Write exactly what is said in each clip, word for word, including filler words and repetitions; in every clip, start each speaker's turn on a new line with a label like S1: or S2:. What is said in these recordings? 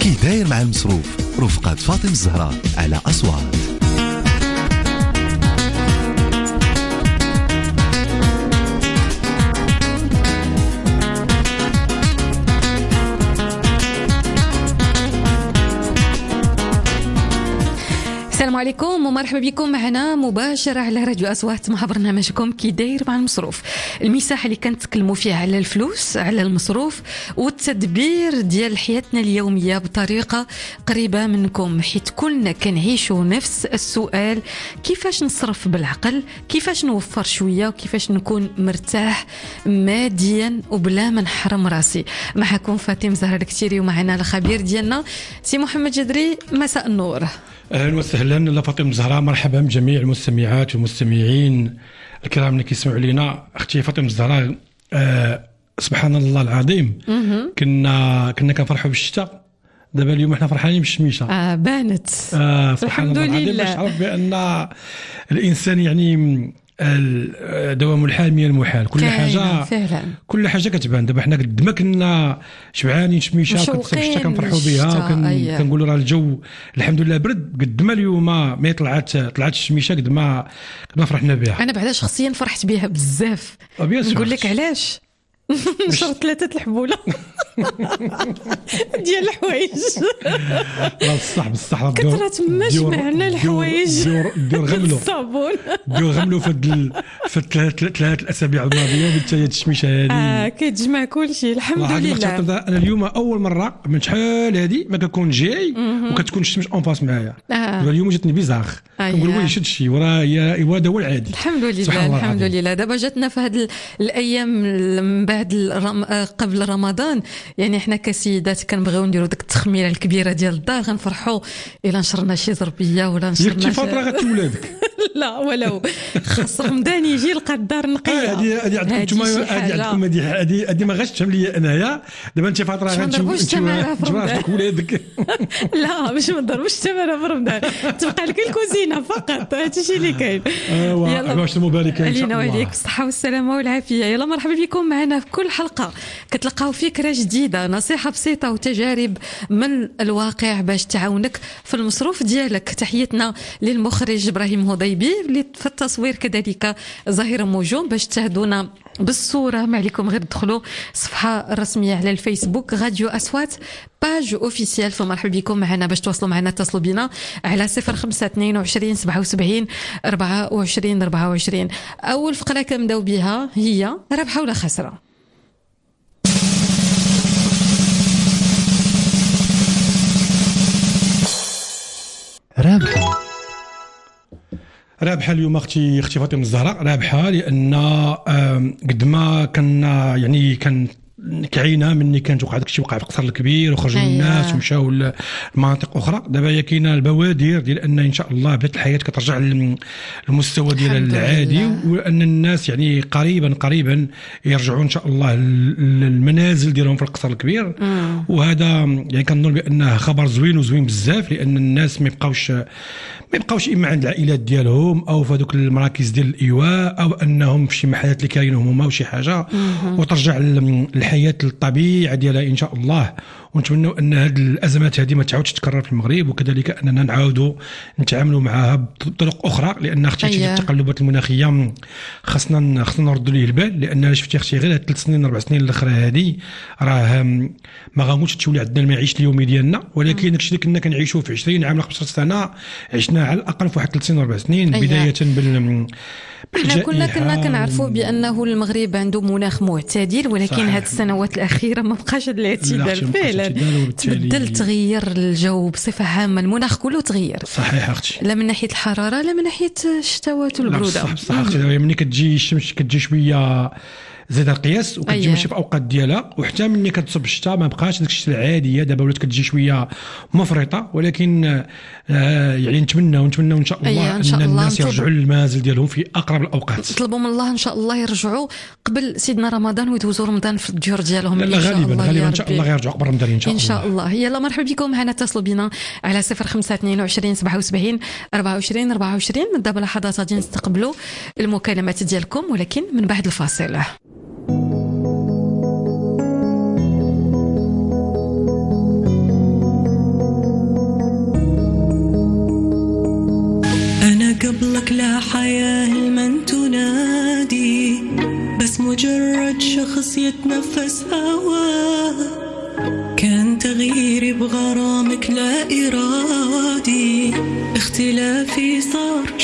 S1: كي داير مع المصروف رفقة فاطمة الزهراء على أصوات.
S2: السلام عليكم ومرحبا بكم معنا مباشرة على راديو أصوات مع برنامجكم كي داير مع المصروف، المساحة اللي كنتكلموا فيها على الفلوس، على المصروف والتدبير ديال حياتنا اليومية بطريقة قريبة منكم، حيت كلنا كنعيشوا نفس السؤال: كيفاش نصرف بالعقل، كيفاش نوفر شوية، وكيفاش نكون مرتاح ماديا وبلا ما نحرم راسي. معكم فاطمة الزهراء الكتيري ومعنا الخبير ديالنا سي محمد جدري. مساء النور.
S3: اهلا وسهلا لا فاطمه الزهراء، مرحبا بجميع المستمعات والمستمعين الكرام اللي كيسمعوا لينا. اختي فاطمه الزهراء، أه سبحان الله العظيم، كنا كنا كنفرحوا بالشتاء، دابا اليوم احنا فرحانين بالشميشه.
S2: اه بانت.
S3: آه سبحان الله العظيم، باش عرف بان الانسان يعني دوام الحال من المحال، كل حاجه فعلا. كل حاجه كتبان. دابا حنا قد ما كنا شبعانين شميشه وكتصيب الشتا كنفرحوا بها وكنقولوا راه الجو الحمد لله برد، قد ما اليوم ما طلعت طلعت الشميشه قد ما قد ما فرحنا بها.
S2: انا بعدا شخصيا فرحت بها بزاف. نقول لك علاش نشرت ثلاثه الحبوله ديال الحوايج.
S3: بصح بصح
S2: كثرت ما جمعنا الحوايج
S3: دير غملو
S2: الصابون
S3: دير غملو في في الثلاث الاسابيع الماضيه، وبالتالي هاد الشميشه هذه
S2: اه كتجمع كل شيء الحمد لله.
S3: انا اليوم اول مره من شحال هذه ما كنكون جاي وكتكون الشمس اون فاس معايا. دابا اليوم جاتني بيزاغ، كنقول وي شد شي وراه يا هذا هو العادي.
S2: الحمد لله الحمد لله. دابا جاتنا في هذه الايام من بعد الرم... قبل رمضان، يعني احنا كسيدات كنبغيو نديروا ديك التخميره الكبيره ديال الدار، غنفرحوا الا نشرنا شي زربيه ولا نشرنا
S3: شي فتره غتولادك.
S2: لا ولو خاص رمضان يجي يلقى الدار نقيه.
S3: هذه هذه عندكم نتوما، هذه عندكم هذه هذه ما غاش تفهم لي انايا. دابا انت فتره غنشوف نشوف ولادك.
S2: لا باش ما نضربوش التماره في رمضان، تبقى لك الكوزينه فقط، هذا الشيء اللي كاين.
S3: يلا باش المباركه ان شاء الله
S2: علينا وعليك الصحه والسلامه والعافيه. يلا مرحبا بكم معنا في كل حلقه كتلقاو فكره جديده، نصيحه بسيطه وتجارب من الواقع باش تعاونك في المصروف ديالك. تحياتنا للمخرج ابراهيم هضيبي اللي في التصوير كذلك ظاهر موجود باش تشاهدونا بالصوره. ما عليكم غير تدخلوا الصفحه الرسميه على الفيسبوك راديو أصوات باج اوفيسيال. فمرحبا بكم معنا، باش تواصلوا معنا اتصلوا بنا على صفر خمسة اثنين وعشرين سبعة وسبعين أربعة وعشرين أربعة وعشرين. اول فقره كنبداو بها هي ربحه ولا خسره.
S3: رابحه رابحه اليوم اختي اختي فاطمه الزهراء، رابحه لان قد ما كنا يعني كان كعينا مني كانت وقع داكشي وقع في القصر الكبير وخرجوا الناس ومشاو لمناطق اخرى. دابا هي كاينه البوادر ديال ان ان شاء الله بدات الحياه كترجع للمستوى ديال العادي، وان الناس يعني قريبا قريبا يرجعوا ان شاء الله للمنازل ديالهم في القصر الكبير. مم. وهذا يعني كنظن بانه خبر زوين وزوين بزاف، لان الناس ما يبقاوش ما يبقاوش اما عند العائلات ديالهم او في هذوك المراكز ديال الايواء، او انهم في شي محلات اللي كاينهم هما وشي حاجه، وترجع الحياه للطبيعه ديالها ان شاء الله. ونتمنوا ان هذه الازمات هذه ما تعاودش تتكرر في المغرب، وكذلك اننا نعاودوا نتعاملوا معها بطرق اخرى، لان اختي أيه. التقلبات المناخيه خاصنا خاصنا نردوا ليه البال، لان شفتي اختي غير ثلاث سنين اربع سنين الاخرى هذه راه ما غاموش تولي عندنا المعيش اليومي ديالنا، ولكن داكشي اللي كنا كنعيشوه في عشرين عام خمسة عشر سنه عشنا على الاقل في واحد ثلاث سنين اربع سنين. أيه. بدايه بال
S2: احنا كنا كنا كنعرفوا بانه المغرب عنده مناخ معتدل، ولكن هذه السنوات الاخيره ما بقاش الاعتدال فعلا، تبدل تغير الجو بصفه عامه، المناخ كله تغير.
S3: صحيح اختي،
S2: لا من ناحيه الحراره لا من ناحيه الشتوات والبروده.
S3: صح صح اختي، ملي كتجي الشمس كتجي شويه زيد القياس وكتجي ماشي في اوقات ديالها، وحتى ملي كتصب الشتاء ما بقاش داك الشيء العاديه. دابا ولات كتجي شويه مفرطه، ولكن آه يعني نتمنى ونتمنى ان شاء الله أيه ان, إن الناس يرجعوا للمنازل ديالهم في اقرب الاوقات.
S2: نطلبوا من الله ان شااء الله يرجعوا قبل سيدنا رمضان ويدوزوا رمضان في الديور ديالهم.
S3: لا غالبا غالبا ان شاء الله غيرجعوا قبل رمضان ان شاء الله
S2: ان شاء الله. يلا مرحبا بكم معنا، اتصلوا بنا على صفر خمسة اثنين وعشرين سبعة وسبعين أربعة وعشرين أربعة وعشرين. من دابا لحظات غادي نستقبلوا المكالمات ديالكم، ولكن من بعد الفاصل.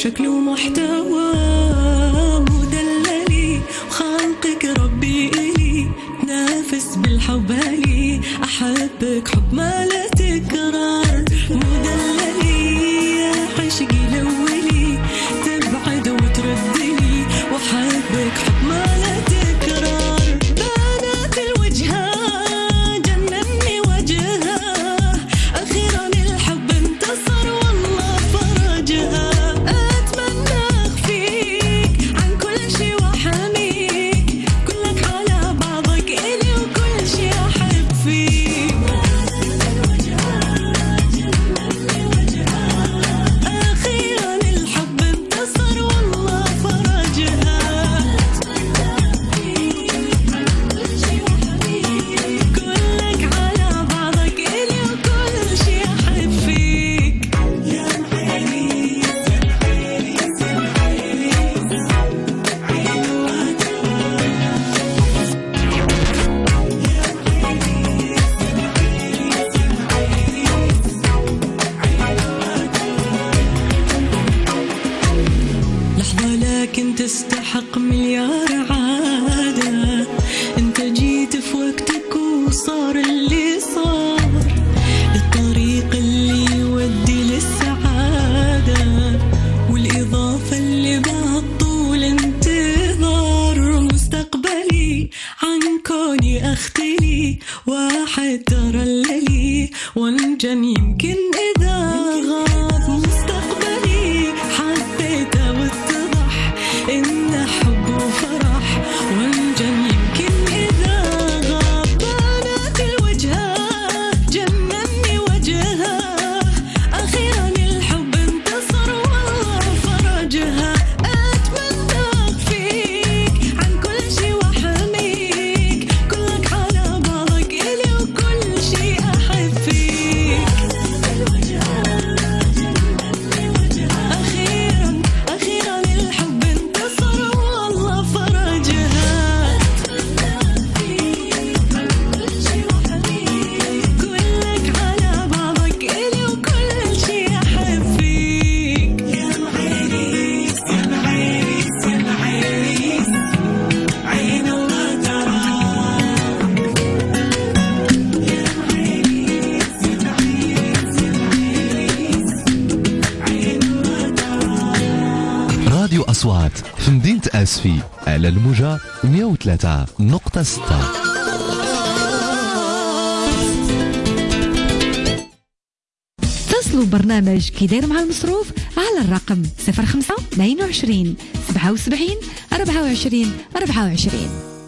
S4: شكل ومحتوى مدللي وخلقك ربي إلي نافس بالحب لي أحبك حب ما لا تكرار مدللي يا عشقي لولي تبعد وتردلي وأحبك حب ما لا تكرار بنات الوجهة جنني وجهها أخيرا الحب انتصر والله فرجها أتمنى أخفيك عن كل شي وحميك كلك على بعضك إلي وكل شي أحب فيك أخيرا الحب انتصر والله فرجها كلك على بعضك إلي وكل شي أحب فيك يا العريس العريس العريس عين لحظة لكن تستحق مليار عادة انت جيت في وقتك وصار اللي صار الطريق اللي يودي للسعادة والإضافة اللي بعد طول انتظار مستقبلي عن كوني أختلي واحد ترى اللي وانجن يمكن إذا غاب مستقبلي حبيته واتضح إن حب وفرح وانجن يمكن إذا غاب بنات الوجهة جنني وجهها أخيرا الحب انتصر والله فرجها أتمنى أخفيك عن كل شي وحميك كلك على بعضك إلي وكل شي أحب فيك أخيرا أخيرا الحب انتصر والله فرجها كلك على بعضك إلي وكل شي أحب فيك يا العريس يا العريس يا العريس عين الله تراك يا العريس يا العريس يا العريس عين الله تراك
S1: راديو أصوات في مدينة أسفي على الموجة مية وثلاثة نقطة ستة.
S5: اتصلوا برنامج كي داير مع المصروف على الرقم صفر خمسة اثنين وعشرين سبعة وسبعين أربعة وعشرين أربعة وعشرين.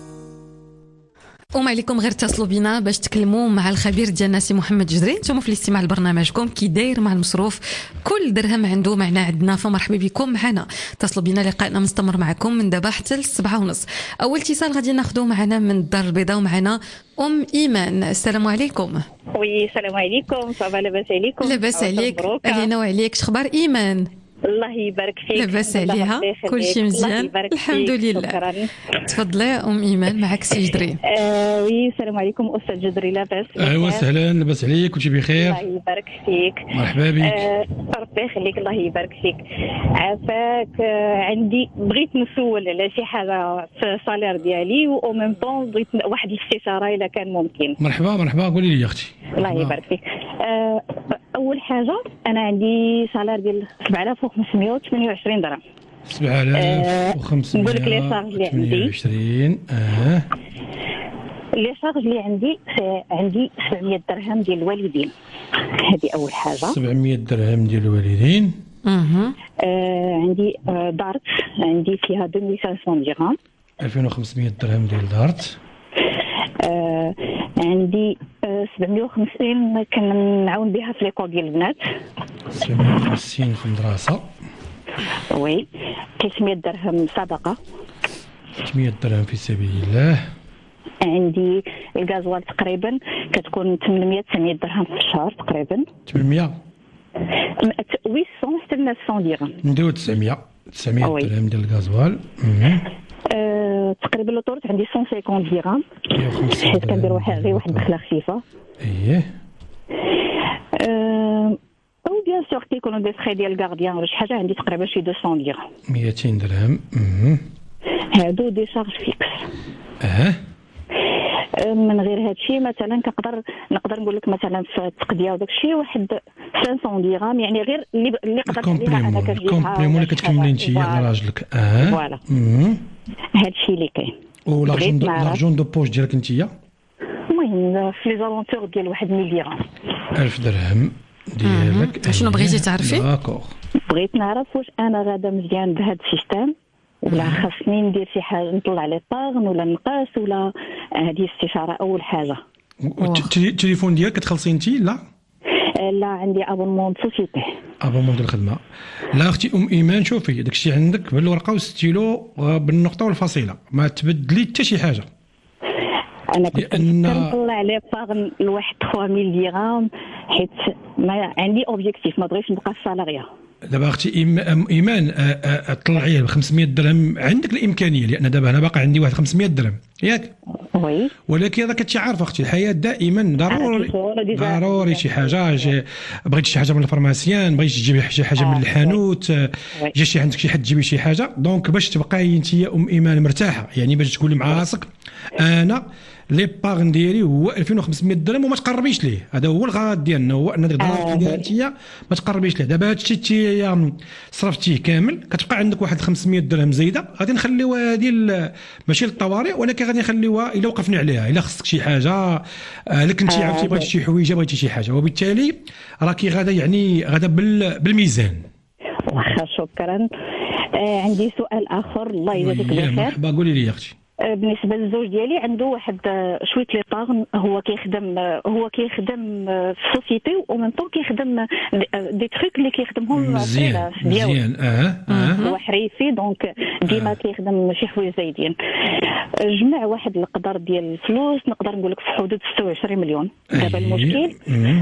S2: وما عليكم غير اتصلوا بنا باش تكلموا مع الخبير ديالنا سي محمد جدري. نتوما في الاستماع لبرنامجكم كي داير مع المصروف كل درهم عنده معنى عندنا، فمرحبا بكم معنا. اتصلوا بنا، لقائنا مستمر معكم من دابا حتى السبعة ونص. اول اتصال غادي ناخذوه معنا من الدار البيضاء ومعنا ام ايمان. السلام عليكم.
S6: وي السلام عليكم. صباح لاباس عليكم؟
S2: لاباس عليك؟ علينا وعليك. شخبار ايمان؟
S6: الله يبارك فيك.
S2: لاباس عليها؟ كل شيء مزيان الحمد لله. تفضلي ام ايمان، معك سي جدري.
S6: آه وي السلام عليكم استاذ جدري. لاباس؟
S3: ايوا سهلا، لاباس عليك؟ كلشي بخير؟
S6: الله يبارك فيك.
S3: مرحبا بك.
S6: آه ربي يخليك. الله يبارك فيك. عافاك. آه عندي بغيت نسول على شي حاجه في الصالير ديالي و ميم طون بغيت واحد الاستشاره اذا كان ممكن.
S3: مرحبا مرحبا، قولي لي اختي.
S6: الله يبارك فيك. آه اول حاجه انا عندي صالير ديال سبعة آلاف وخمسمية وثمانية وعشرين درهم.
S3: سبعة آلاف وخمسمية
S6: نقول لك لي شارج اللي
S3: وثمانية وعشرين. اه
S6: لي شارج اللي عندي عندي سبعمية درهم ديال الوالدين. هذه اول حاجه.
S3: سبعمية درهم ديال الوالدين.
S2: اها.
S6: آه عندي آه دارت عندي فيها ألفين وخمسمية درهم.
S3: ألفين وخمسمية درهم ديال دارت.
S6: آه عندي آه سبعمية وخمسين كنعاون بها في ليكول ديال البنات.
S3: سبعمية وخمسين في المدرسه.
S6: وي. ثلاثمية درهم صدقه.
S3: ثلاثمية درهم في سبيل الله.
S6: عندي الغازوال تقريبا كتكون ثمانمية تسعمية درهم في الشهر تقريبا.
S3: ثمانمية
S6: ثمانمية حتى تسعمية درهم.
S3: نديرو تسعمية تسعمية درهم ديال الغازوال.
S6: أه تقريبا لوطورت عندي مية وخمسين درهم حيت كندير غير واحد الدخله خفيفه.
S3: اييه.
S6: أه او بيان سور كيكونوا دي فخي ديال الكارديان ولا شي حاجه عندي تقريبا شي مئتين درهم.
S3: مئتين درهم. مم.
S6: هادو دي شارج فيكس.
S3: اه
S6: من غير هذا الشيء مثلا كنقدر نقدر نقول لك مثلا في التقديه وداك الشيء واحد خمسمية درهم، يعني غير اللي اللي قدرت عليها انا كنجيبها.
S3: الكومبليمون اللي كتكملي انت على راجلك. اه
S6: فوالا
S3: مم.
S6: هذا الشيء اللي كاين.
S3: ولارجون لارجون دو بوش ديالك انت
S6: المهم في لي زالونتور ديال واحد مية درهم.
S3: ألف درهم ديالك.
S2: شنو بغيتي تعرفي؟
S3: داكوغ.
S6: بغيت نعرف واش انا غادا مزيان بهذا السيستم ولا خاصني ندير شي حاجه نطلع لي طاغن ولا نقاس ولا هذه استشاره اول حاجه.
S3: التليفون ديالك كتخلصي انت؟ لا
S6: لا عندي ابونمون سوسيتي.
S3: ابونمون ديال الخدمه. لا اختي ام ايمان شوفي داكشي عندك بالورقه والستيلو بالنقطه والفاصله، ما تبدلي حتى شي حاجه.
S6: انا كنت نطلع لي طاغن لواحد ثلاثمية درهم حيت ما عندي اوبجيكتيف ما بغيتش نبقى سالاريا.
S3: دابا اختي ايمان طلعيه ب خمسمية درهم عندك الامكانيه، لان دابا انا باقي عندي واحد خمسمية درهم ياك؟
S6: وي.
S3: ولكن راك كنتي عارفه اختي الحياه دائما ضروري ضروري شي حاجه. بغيتي شي حاجه من الفارماسيان، بغيتي تجيبي شي حاجه من الحانوت، جا شي عندك شي حد تجيبي شي حاجه. دونك باش تبقاي انت يا ام ايمان مرتاحه، يعني باش تقولي مع راسك انا لي باغن ديالي هو ألفين وخمسمية درهم وما تقربيش ليه. هذا هو الغرض ديالنا، هو ان الدرهم ديالك انت ما تقربيش ليه. دابا هادشي انت صرفتيه كامل كتبقى عندك واحد خمسمية درهم زايده، غادي نخليوها هذه ماشي للطوارئ، ولكن غادي نخليوها الا وقفنا عليها، الا خصك شي حاجه الا كنتي عرفتي بغيتي شي حويجه بغيتي شي حاجه، وبالتالي راكي غادا يعني غادا بالميزان.
S6: واخا شكرا. آه عندي سؤال اخر الله يجازيك بخير.
S3: مرحبا قولي لي يا اختي.
S6: بالنسبه للزوج ديالي عنده واحد شويه لي طاغن، هو كيخدم هو كيخدم في سوسيتي ومن طون كيخدم دي تروك اللي كيخدمهم
S3: مزيان مزيان. اه اه
S6: هو حريفي دونك ديما كيخدم شي حوايج زايدين. جمع واحد القدر ديال الفلوس نقدر نقول لك في حدود ستة وعشرين مليون. دابا المشكل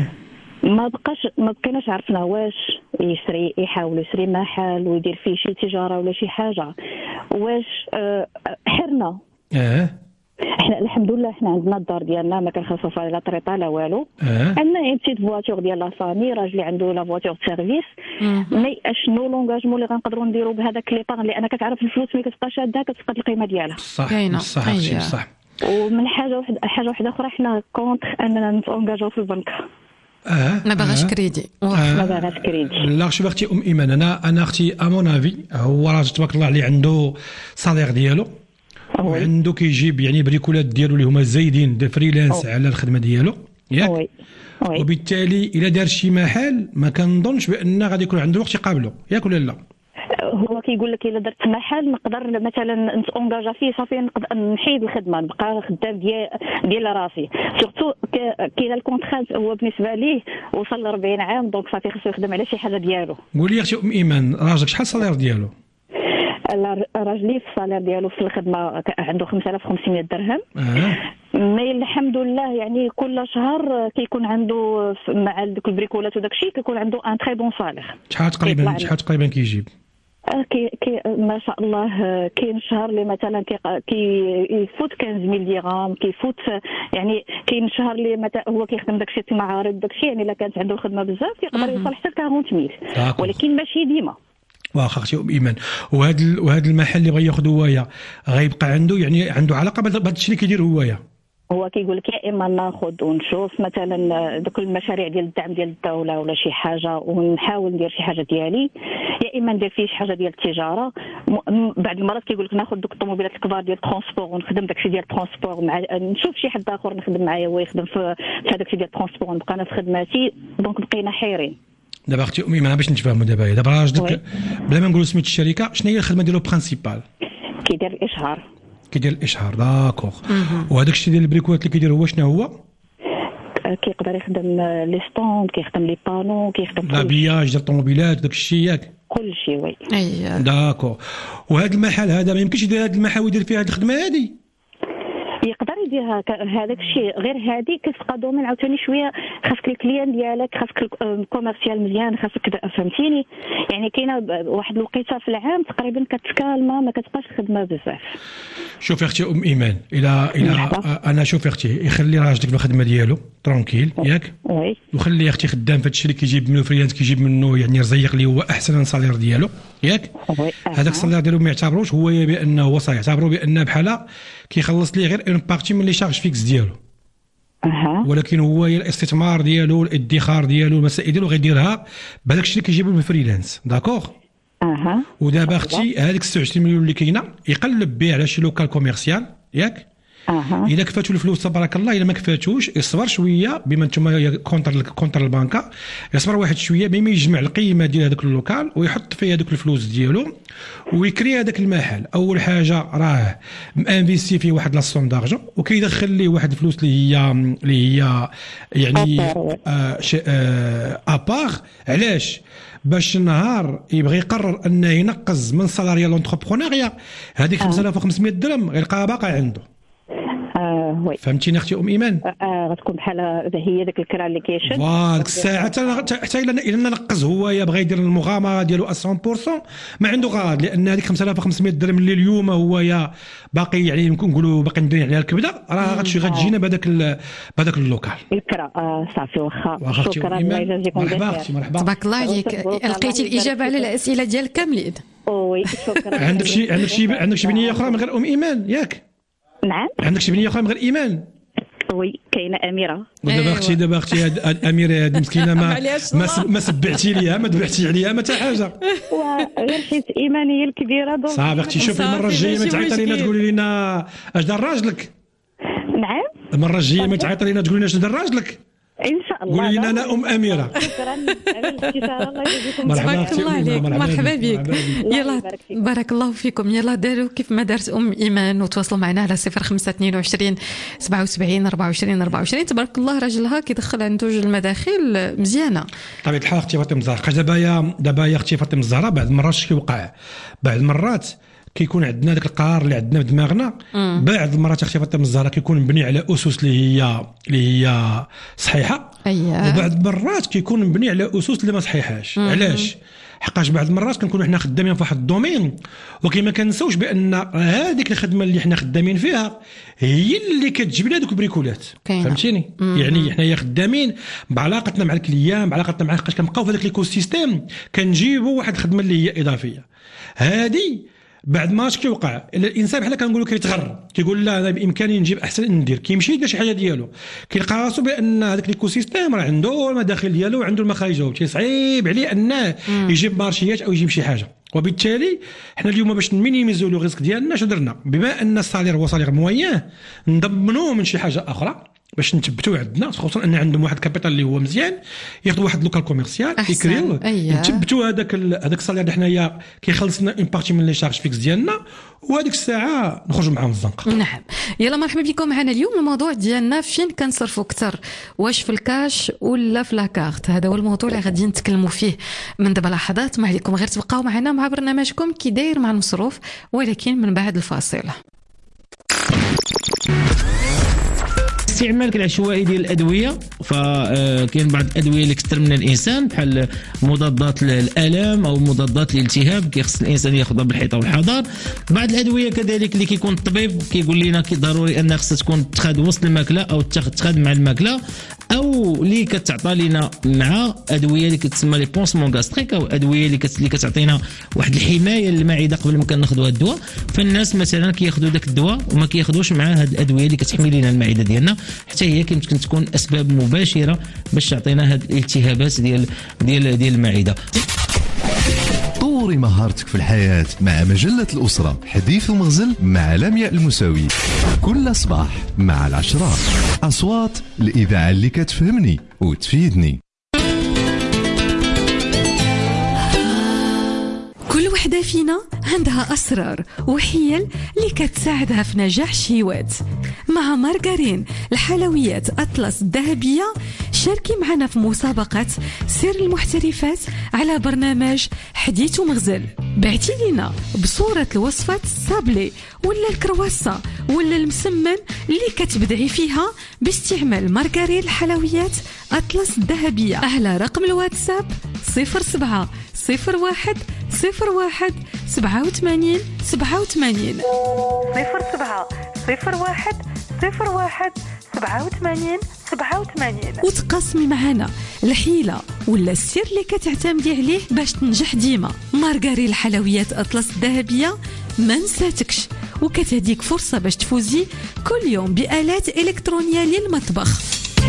S6: ما بقاش ما بقيناش عرفنا واش يشري يحاول يشري محل ويدير فيه شي تجاره ولا شي حاجه، واش أه حرنا.
S3: اه
S6: احنا الحمد لله احنا عندنا الدار ديالنا ما كنخلصوا فيها لا طريطه لا والو.
S3: اه
S6: عندنا اون بتيت فواتور ديال لا فامي، راجلي عنده لا فواتور سيرفيس. مي اشنو لونغاجمون اللي غنقدروا نديروا بهذاك لي طاغ، لان كتعرف الفلوس ملي كتبقى شاده كتفقد القيمه ديالها.
S3: صح صح هادشي صح.
S6: ومن حاجه واحده حاجه واحده اخرى حنا كونتر اننا نتونجاجو في البنك.
S3: اه
S2: ما باغاش كريدي.
S6: ما باغاش كريدي.
S3: لا شوف اختي ام ايمان، انا انا اختي امون افي هو راجل تبارك الله عليه عنده صالير ديالو وعنده كيجيب يعني بريكولات ديالو اللي هما زايدين دي فريلانس على الخدمه ديالو ياك؟
S6: وي وي.
S3: وبالتالي الا دار شي محل ما كنظنش بان غادي يكون عنده وقت يقابله ياك ولا لا؟
S6: هو كيقول لك الا درت محل نقدر مثلا نتونجاجا فيه صافي نقدر نحيد الخدمه نبقى خدام ديال ديال راسي. سورتو كاين الكونترات هو بالنسبه ليه وصل ل أربعين عام دونك صافي خصو يخدم على شي حاجه ديالو.
S3: قولي يا اختي ام ايمان راجلك شحال الصالير ديالو؟
S6: راجلي في الصالير ديالو في الخدمه عنده خمسة آلاف وخمسمية درهم.
S3: اه
S6: مي الحمد لله يعني كل شهر كيكون عنده مع دوك البريكولات وداك الشيء كيكون عنده ان تري بون صالير.
S3: شحال تقريبا شحال تقريبا كيجيب؟
S6: كي كي ما شاء الله كاين شهر اللي مثلا كي كي يفوت خمسمية درهم كيفوت، يعني كاين شهر اللي مثلا هو كيخدم داكشي المعارض داكشي، يعني الا كانت عنده الخدمه بزاف يقدر يوصل حتى ل أربعين مية، ولكن ماشي ديما.
S3: واخا اختي ام ايمان، وهذا وهذا المحل اللي بغى ياخذ هوايه غيبقى عنده يعني عنده علاقه بهذا الشيء اللي كيدير هوايه؟
S6: هو كيقول لك يا اما ناخذ ونشوف مثلا دوك المشاريع ديال الدعم ديال الدوله ولا شي حاجه ونحاول ندير شي حاجه ديالي، يا اما ندير فيه شي حاجه ديال التجاره. بعض المرات كيقول لك ناخذ دوك الطوموبيلات الكبار ديال الترونسبور ونخدم داكشي ديال الترونسبور مع نشوف شي حد اخر نخدم معايا هو يخدم في هذاك الشيء ديال الترونسبور ونبقى انا في خدماتي، دونك بقينا حيرين.
S3: دابا اختي امي انا باش نتفاهموا دابا دابا راجلك بلا ما نقولوا سميت الشركه شنو هي الخدمه ديالو برينسيبال؟
S6: كيدير الاشهار.
S3: كيدير الاشهار داكوغ. وهذاك الشيء ديال البريكولات اللي كيدير هو شنو هو؟
S6: كيقدر يخدم لي ستوند، كيخدم لي بانو، كيخدم
S3: لابياج ديال الطوموبيلات داك الشيء ياك؟
S6: كل شيء وي.
S2: اييه
S3: داكوغ. وهذا المحل هذا ما يمكنش يدير هذا المحل ويدير فيه هذه الخدمه هذه؟
S6: يقدر يديرها هذاك الشيء، غير هذه كتبقى دومين عاوتاني شويه خاصك الكليان ديالك، خاصك الكوميرسيال مزيان، خاصك فهمتيني. يعني كاينه واحد الوقيته في العام تقريبا كتكالما، ما كتبقاش خدمه بزاف.
S3: شوفي اختي ام ايمان، الى الى انا شوفي اختي يخلي راجلك بالخدمه ديالو ترونكيل ياك،
S6: وي
S3: وخلي اختي خدام في هادشي اللي كيجيب منه فريلانس، كيجيب منه يعني رزيق اللي هو احسن صالير ديالو ياك. هذاك الصالير ديالو ما يعتبروش هو بانه هو صالير، يعتبروا بانه بحال كيخلص ليه غير اون بارتي من لي شارج فيكس ديالو.
S6: اها
S3: ولكن هو الاستثمار ديالو، الادخار ديالو، المسائل ديالو غيديرها بهذاك الشيء اللي كيجيبو من الفريلانس. داكوغ.
S6: اها
S3: ودابا اختي هذيك ستة وعشرين مليون اللي كاينه يقلب به على شي لوكال كوميرسيال ياك.
S6: اها
S3: الا كفاتو الفلوس تبارك الله، الا ما كفاتوش يصبر شويه بما نتوما كونتر كونتر البنكه، يصبر واحد شويه بما يجمع القيمه ديال هذاك اللوكال ويحط فيه هذوك الفلوس ديالو ويكري هذاك المحل. اول حاجه راه مانفيستي فيه واحد لاصوم دارجون وكيدخل ليه واحد الفلوس اللي هي اللي هي يعني آه آه ابار. علاش؟ باش النهار يبغي يقرر انه ينقز من سالاريا لونتربرونيا، هذيك خمسة آلاف وخمسمائة درهم غيلقاها باقا عنده.
S6: اه وي
S3: فهمتيني اختي ام ايمان؟
S6: اه غتكون بحال هي ديك الكرا اللي كيشد
S3: فوالا ديك الساعه حتى الا نقز هو يبغى يدير المغامره ديالو مية بالمية ما عنده غاد، لان هذيك خمسة آلاف وخمسمائة درهم اللي اليوم هو يا باقي يعني نقولوا باقي ندير عليها الكبده، راه غتمشي غتجينا بهذاك بهذاك اللوكال
S6: الكرا. اه صافي واخا شكرا
S3: الله
S6: يجازيكم
S3: بخير.
S6: بخير.
S2: تبارك الله عليك، لقيتي الاجابه على الاسئله ديال كاملين.
S6: وي شكرا.
S3: عندك شي عندك شي عندك شي بنيه اخرى من غير ام ايمان ياك؟
S6: نعم
S3: عندك شي بنيه اخرى من غير ايمان؟
S6: وي كاينه اميره.
S3: ودابا اختي دابا اختي هاد الاميره هذه مسكينه ما ما, ما سبعتي ليها ما ذبحتي عليها ما حتى حاجه.
S6: وغير حيت ايمانيه الكبيره دونك
S3: صافي اختي شوفي المره الجايه ما تعيطي لينا تقولي لنا اش دار راجلك.
S6: نعم
S3: المره الجايه ما تعيطي لينا تقولي لنا اش دار راجلك.
S6: ان شاء الله.
S3: قولي لنا انا ام اميره.
S6: شكرا على الاستشاره. الله يجزيكم
S2: تبارك الله عليك، مرحبا بك. يلا بارك الله فيكم. يلا داروا كيف ما دارت ام ايمان وتواصلوا معنا على صفر خمسة اثنين وعشرين سبعة وسبعين أربعة وعشرين أربعة وعشرين. تبارك الله راجلها كيدخل عنده جوج المداخيل مزيانه.
S3: طبيعه الحال اختي فاطمه الزهراء دابا يا دابا يا اختي فاطمه الزهراء بعض المرات اش كيوقع؟ بعض المرات كيكون عندنا داك القرار اللي عندنا في دماغنا، بعض المرات اختي فاطمه الزهراء كيكون مبني على اسس اللي هي اللي هي صحيحه،
S2: اييه،
S3: وبعض المرات كيكون مبني على اسس اللي ما صحيحاش. علاش؟ حقاش بعض المرات كنكونوا حنا خدامين في واحد الدومين وكما كنساوش بان هذيك الخدمه اللي حنا خدامين فيها هي اللي كتجيب لنا دوك البريكولات. فهمتيني؟ يعني حنايا خدامين بعلاقتنا مع الكليان، بعلاقتنا مع حقاش كنبقاو في هذاك الايكو سيستيم كنجيبوا واحد الخدمه اللي هي اضافيه. هذه بعد ما اش كيوقع الانسان بحال كنقولوا كيتغر، كيقول لا انا بامكاني نجيب احسن ندير، كيمشي يدير شي حاجه ديالو، كيلقى راسو بان هذاك الايكو سيستيم راه عنده المداخل ديالو وعنده المخارج ديالو، صعيب عليه انه يجيب مارشيات او يجيب شي حاجه. وبالتالي حنا اليوم باش نمينيميزيو لو ريسك ديالنا اش درنا؟ بما ان الصالير هو صالير موين نضمنوه من شي حاجه اخرى باش نثبتوا عندنا، خصوصا ان عندهم واحد كابيتال اللي هو مزيان، ياخذوا واحد لوكال كوميرسيال يكريو نثبتوا هذاك هذاك الصالير اللي حنايا كيخلص لنا اون بارتي من لي شارج فيكس ديالنا، وهذيك الساعه نخرجوا معاهم الزنقه.
S2: نعم. يلا مرحبا بكم معنا اليوم. الموضوع ديالنا فين كنصرفوا اكثر، واش في الكاش ولا في لاكارت؟ هذا هو الموضوع اللي غادي نتكلموا فيه من دابا لحظات. ما عليكم غير تبقاو معنا مع برنامجكم كي داير مع المصروف، ولكن من بعد الفاصل.
S7: استعمالك العشوائي ديال الادويه، فكاين بعض الادويه اللي كثر من الانسان بحال مضادات الالام او مضادات الالتهاب كيخص الانسان ياخذها بالحيطه والحذر. بعض الادويه كذلك اللي كيكون الطبيب كيقول لنا كي ضروري ان خصها تكون تاخذ وسط الماكله او تاخذ مع الماكله، او اللي كتعطى لنا مع ادويه اللي كتسمى لي بونسمون غاستريك، او ادويه اللي اللي كتعطينا واحد الحمايه للمعده قبل ما كناخذوا هذا الدواء. فالناس مثلا كياخذوا داك الدواء وما كياخذوش مع هذه الادويه اللي كتحمي لنا المعده ديالنا، حتى هي يمكن تكون اسباب مباشره باش تعطينا هذه الالتهابات ديال ديال ديال المعده.
S1: طوري مهارتك في الحياة مع مجلة الأسرة، حديث ومغزل مع لمياء المساوي، كل صباح مع العشرة. أصوات الإذاعة اللي كتفهمني وتفيدني.
S2: كل وحدة فينا عندها أسرار وحيل اللي كتساعدها في نجاح شهوات. مع مارغرين الحلويات أطلس الذهبية شاركي معنا في مسابقة سر المحترفات على برنامج حديث ومغزل. بعتي لنا بصورة الوصفات السابلي ولا الكرواسة ولا المسمن اللي كتبدعي فيها باستعمال مارغرين الحلويات أطلس الذهبية على رقم الواتساب صفر سبعة صفر واحد صفر واحد سبعة وثمانين سبعة وثمانين صفر سبعة صفر واحد صفر واحد سبعة وثمانين سبعة وثمانين. وتقاسمي معنا الحيلة ولا السر اللي كتعتمدي عليه باش تنجح ديما. مارغرين الحلويات أطلس الذهبية ما نساتكش، وكتهديك فرصة باش تفوزي كل يوم بآلات إلكترونية للمطبخ.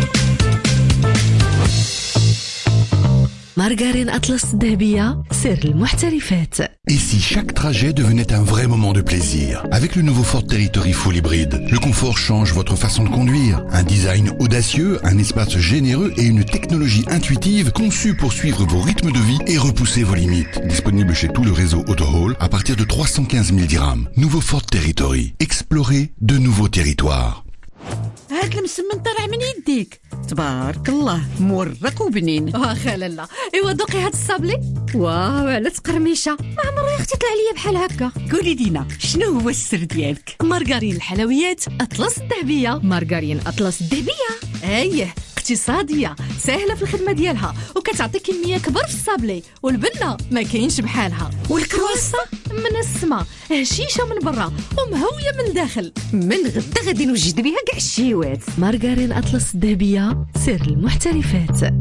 S2: مارغرين أطلس الذهبية سر المحترفات.
S8: Et si chaque trajet devenait un vrai moment de plaisir? Avec le nouveau Ford Territory Full Hybrid, le confort change votre façon de conduire. Un design audacieux, un espace généreux et une technologie intuitive conçue pour suivre vos rythmes de vie et repousser vos limites. Disponible chez tout le réseau Autohall à partir de trois cent quinze mille dirhams. Nouveau Ford Territory. Explorez de nouveaux territoires.
S9: هاد المسمن طلع من يديك تبارك الله، مورق وبنين.
S2: واخا لالا. ايوا دوقي هاد الصابلي، واو على تقرميشه، ما عمري اختي طلع ليا بحال هكا.
S9: قولي دينا شنو هو السر ديالك؟
S2: مارغرين الحلويات أطلس الذهبية. مارغرين أطلس الذهبية ايه اقتصادية، سهلة في الخدمة ديالها، وكتعطي كمية كبر في الصابلي، والبنة ما كاينش بحالها، والكرواسة منسمة هشيشة من برا ومهوية من الداخل.
S9: من غدا غادي نوجد بها كاع الشيوات.
S2: مارغرين أطلس الذهبية سر المحترفات.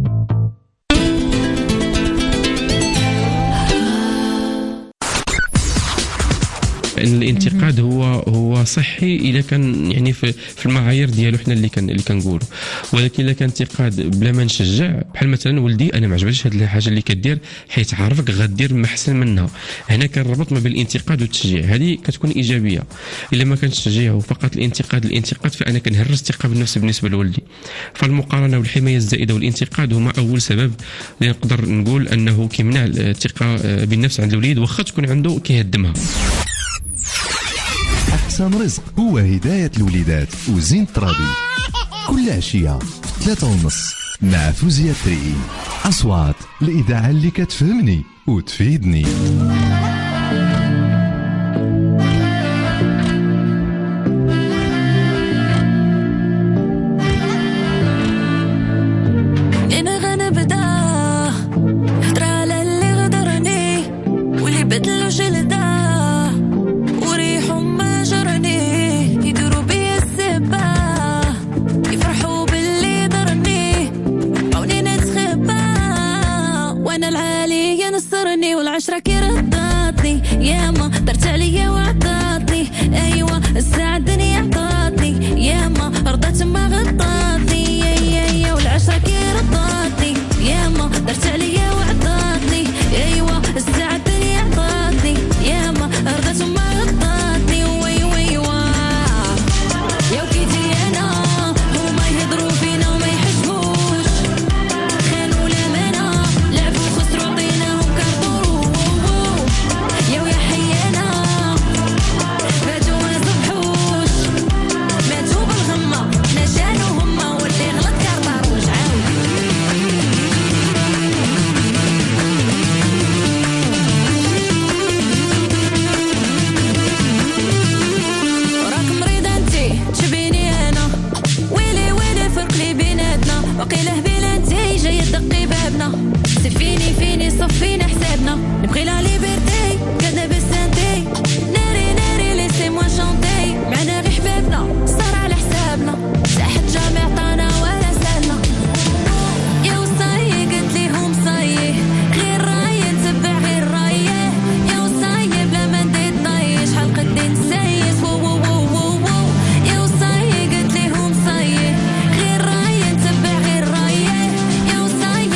S10: الانتقاد هو هو صحي اذا كان يعني في في المعايير ديالو حنا اللي كان اللي كنقولوا، ولكن اذا كان انتقاد بلا ما نشجع، بحال مثلا ولدي انا ما عجبتش هذه الحاجه اللي كدير حيت عارفك غدير ما احسن منها، هنا كنربط ما بين الانتقاد والتشجيع، هذه كتكون ايجابيه. الا ما كانش تشجيع وفقط الانتقاد الانتقاد فانا كنهرس الثقه بالنفس بالنسبه لولدي. فالمقارنه والحمايه الزائده والانتقاد هما اول سبب اللي نقدر نقول انه كيمنع الثقه بالنفس عند الوليد واخا تكون عنده كيهدمها.
S1: أحسن رزق هو هداية الوليدات وزين الترابي كل عشية في ثلاثة ونص مع فوزية تريئي. أصوات الإذاعة اللي كتفهمني وتفيدني.
S4: والعشرة كي رداتني ياما درت عليا وعطاتني، ايوا الساعة الدنيا عطاتني ياما رضات ما غطاتني، يا يا والعشرة كي رداتني ياما درت عليا وعطاتني، ايوا الساعة الدنيا عطاتني ياما رضات ما غطاتني، وي وي واه يا وكيتي انا هما يهضروا فينا وما يحسبوش، خانوا الامانة لعبوا خسروا عطيناهم كارطورو، يا ويا حيانا فاتوا ما صبحوش، ماتوا بالغمة نشانوا هما واللي غلط كارطاروش عاود. وراك مريضة انتي تشبيني انا، ويلي ويلي فرق لي بيناتنا، وقيله بلا انتي جاية تدقي بابنا، سفيني فيني صفينا حسابنا، نبغي لا ليبرتي كذا بالسانتي، ناري ناري ليسي موا شانتي، معنا غير حبابنا صار على حسابنا، ساحت جامع عطانا ولا سالنا، يا وصاي قلت ليهم صاي غير راي نتبع غير رايه، يا وصاي بلا ما ندير طاي شحال قدي نسايس، وو وو وو وو وو، يا وصاي قلت ليهم صاي غير راي نتبع غير رايه، يا وصاي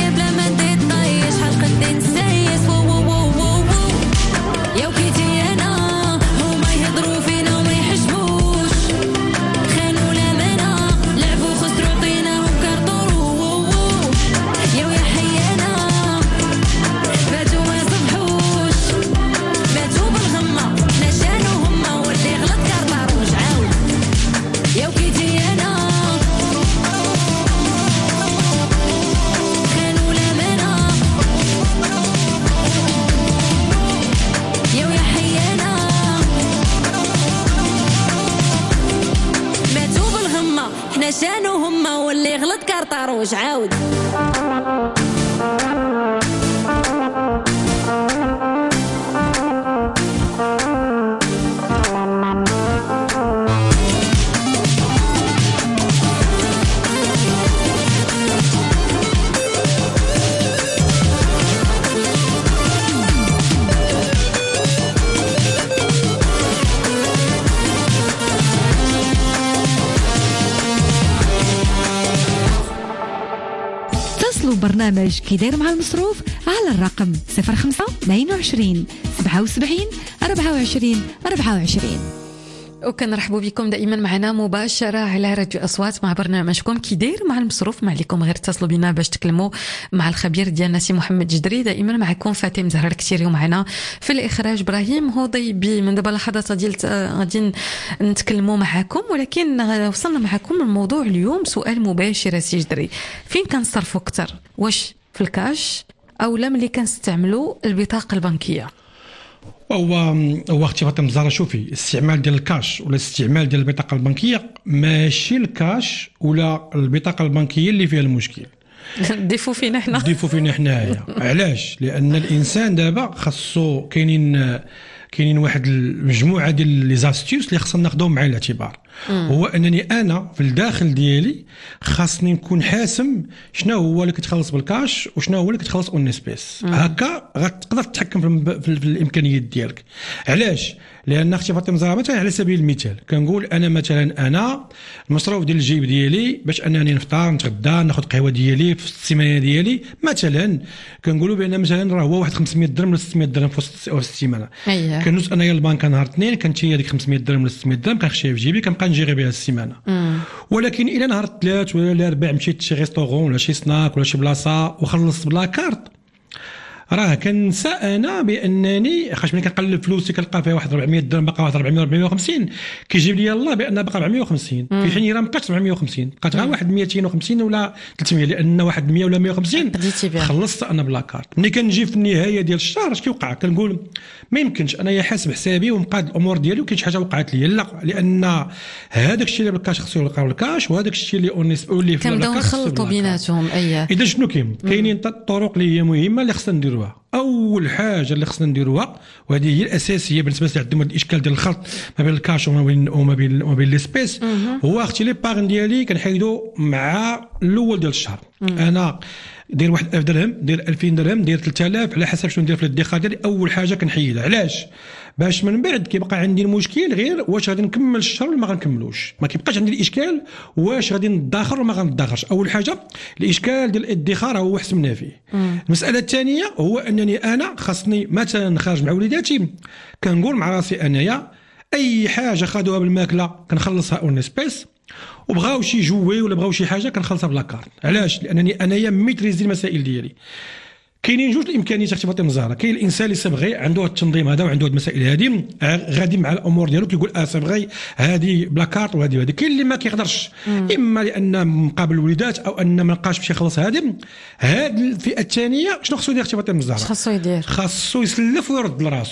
S5: برنامج كي داير مع المصروف على الرقم صفر خمسة اثنين وعشرين سبعة وسبعين أربعة وعشرين أربعة وعشرين.
S2: وكنرحبوا بكم دائما معنا مباشرة على راديو أصوات مع برنامجكم كي داير مع المصروف. ما عليكم غير اتصلوا بنا باش تكلموا مع الخبير ديالنا سي محمد جدري. دائما معكم فاتن زهر الكتيري ومعنا في الإخراج إبراهيم هضيبي. من دابا لحظات ديال غادي نتكلموا معكم، ولكن وصلنا معكم الموضوع اليوم سؤال مباشر سي جدري، فين كنصرفوا أكثر؟ واش في الكاش أو لا ملي كنستعملوا البطاقة البنكية؟
S3: هو هو اختي فاطمه الزهراء، شوفي الاستعمال ديال الكاش ولا الاستعمال ديال البطاقه البنكيه ماشي الكاش ولا البطاقه البنكيه اللي فيها المشكل.
S2: ديفو فينا حنا
S3: ديفو فينا حنايا. علاش؟ لان الانسان دابا خاصو كاينين كاينين واحد المجموعه ديال لي زاستيوس اللي خصنا ناخذهم مع الاعتبار. هو انني انا في الداخل ديالي خاصني نكون حاسم شنو هو اللي كتخلص بالكاش وشنو هو اللي كتخلص اون اسبيس. هكا غتقدر تتحكم في, في, في الامكانيات ديالك. علاش؟ لان اختي فاطمه الزهراء مثلا على سبيل المثال كنقول انا مثلا انا المصروف ديال الجيب ديالي باش انني نفطر نتغدى ناخذ قهوه ديالي في السيمانه ديالي مثلا كنقولوا بان مثلا راه هو واحد خمسمية درهم ولا ستمية درهم في وسط السيمانه.
S2: أيه.
S3: كنوصل انايا للبنك نهار اثنين كانت هي هذيك خمسمية درهم ولا ستمية درهم كنخشيها في جيبي كنبقى نجيري بها السيمانه. مم. ولكن الى نهار الثلاث ولا الاربع مشيت شي ريستورون ولا شي سناك ولا شي بلاصه وخلصت بلا كارت، راه كنسى انا بانني خاش ملي كنقلب فلوسي كنلقى فيها واحد أربعمية درهم باقا واحد أربعمية أربعمية وخمسين كيجيب لي الله بان باقا أربعمية وخمسين في حين راه ما بقاش أربعمية وخمسين بقات غير واحد مئتين وخمسين ولا ثلاثمية لان واحد مية ولا مية وخمسين خلصت انا بلا كارت. ملي كنجي في النهايه ديال الشهر اش كيوقع؟ كنقول ما يمكنش انايا حاسب حسابي ومقاد الامور ديالي وكاين شي حاجه وقعت لي. لا، لان هذاك الشيء اللي بالكاش خصو يلقى بالكاش وهذاك الشيء اللي اونيس اللي في
S2: كنبداو نخلطوا بيناتهم. اييه
S3: اذا شنو كاين؟ كاينين الطرق اللي هي مهمه اللي خصنا نديروها. اول حاجه اللي خصنا نديروها وهذه هي الاساسيه بالنسبه للي عندهم الاشكال ديال الخلط ما بين الكاش وما بين وما بين وما بين ليسبيس، هو اختي لي باغن ديالي كنحيدو مع الاول ديال الشهر. انا دير واحد ألف درهم دير ألفين درهم دير ثلاثة آلاف على حسب شنو ندير في الادخار ديالي. اول حاجه كنحيدها. علاش؟ باش من بعد كيبقى عندي المشكل غير واش غادي نكمل الشهر ولا ما غنكملوش. ما كيبقاش عندي الاشكال واش غادي ندخر ولا ما غندخرش. اول حاجه الاشكال ديال الادخار هو حسبنا فيه. مم. المساله الثانيه هو انني انا خاصني مثلا نخرج مع وليداتي كنقول مع راسي انايا اي حاجه خدوها بالماكله كنخلصها اون اسبيس، وبغاو شي جوي ولا بغاو شي حاجه كنخلصها بلا كارت. علاش؟ لانني انايا ميتريزي المسائل ديالي. كاينين جوج الامكانيات اختي فاطمه الزهراء. كاين الانسان اللي صبغي عنده التنظيم هذا وعنده المسائل هذه غادي مع الامور ديالو كيقول اه صبغي هذه بلا كارت وهذه وهذه. كاين اللي ما كيقدرش اما لان مقابل الوليدات او ان ما لقاش باش يخلص هذه. هذه الفئه الثانيه شنو خصو يدير اختي فاطمه الزهراء؟
S2: خصو يدير خصو
S3: يسلف ويرد لراسو.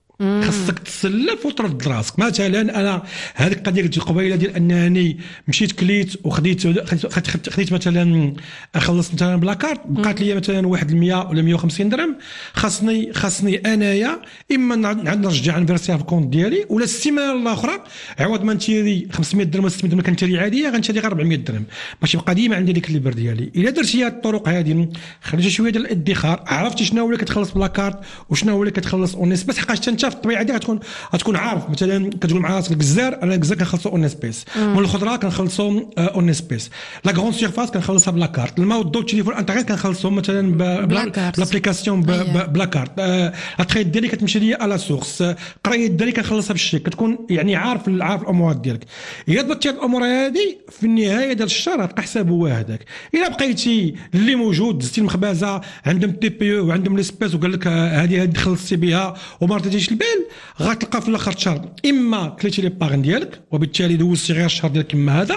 S3: خاصك تسلف وترد راسك. مثلا انا هذيك القضيه قلت قبيله ديال انني مشيت كليت وخديت خديت, خديت مثلا خلصت مثلا بلا كارت بقات لي مثلا واحد المية ولا مية وخمسين درهم. خاصني خاصني انايا اما نرجع نفيرسيها في الكونت ديالي ولا السيمانه الاخرى عوض ما نشري خمسمية درهم ولا ستمية درهم كنشري عاديه غنشري غير أربعمية درهم باش يبقى ديما عندي ديك الليبر ديالي. الا درتي هاد الطرق هذه خرجت شويه ديال الادخار عرفتي شنو هو اللي كتخلص بلا كارت وشنو هو اللي كتخلص اون اسبيس. حقاش انت في الطبيعه ديالك غتكون غتكون عارف مثلا كتقول مع راسك الجزار انا الجزار كنخلصو اون اسبيس، من الخضره كنخلصو اون اسبيس، لا غرون سيرفاس كنخلصها بلا كارت، الماء والضوء التليفون انترنت كنخلصهم مثلا بلابليكاسيون بلا كارت، لا تريد ديالي كتمشي ليا على سورس، قرايه ديالي كنخلصها بالشيك. كتكون يعني عارف عارف الامور ديالك. الا ضبطتي هاد الامور هذه في النهايه ديال الشهر غتلقى حساب هو هذاك. الا بقيتي اللي موجود دزتي المخبازه عندهم تي بي او وعندهم ليسبيس وقال لك هذه هذه خلصتي بها وما رديتيش البال، غتلقى في الاخر الشهر اما كليتي لي باغن ديالك وبالتالي دوزتي غير الشهر ديالك كما هذا،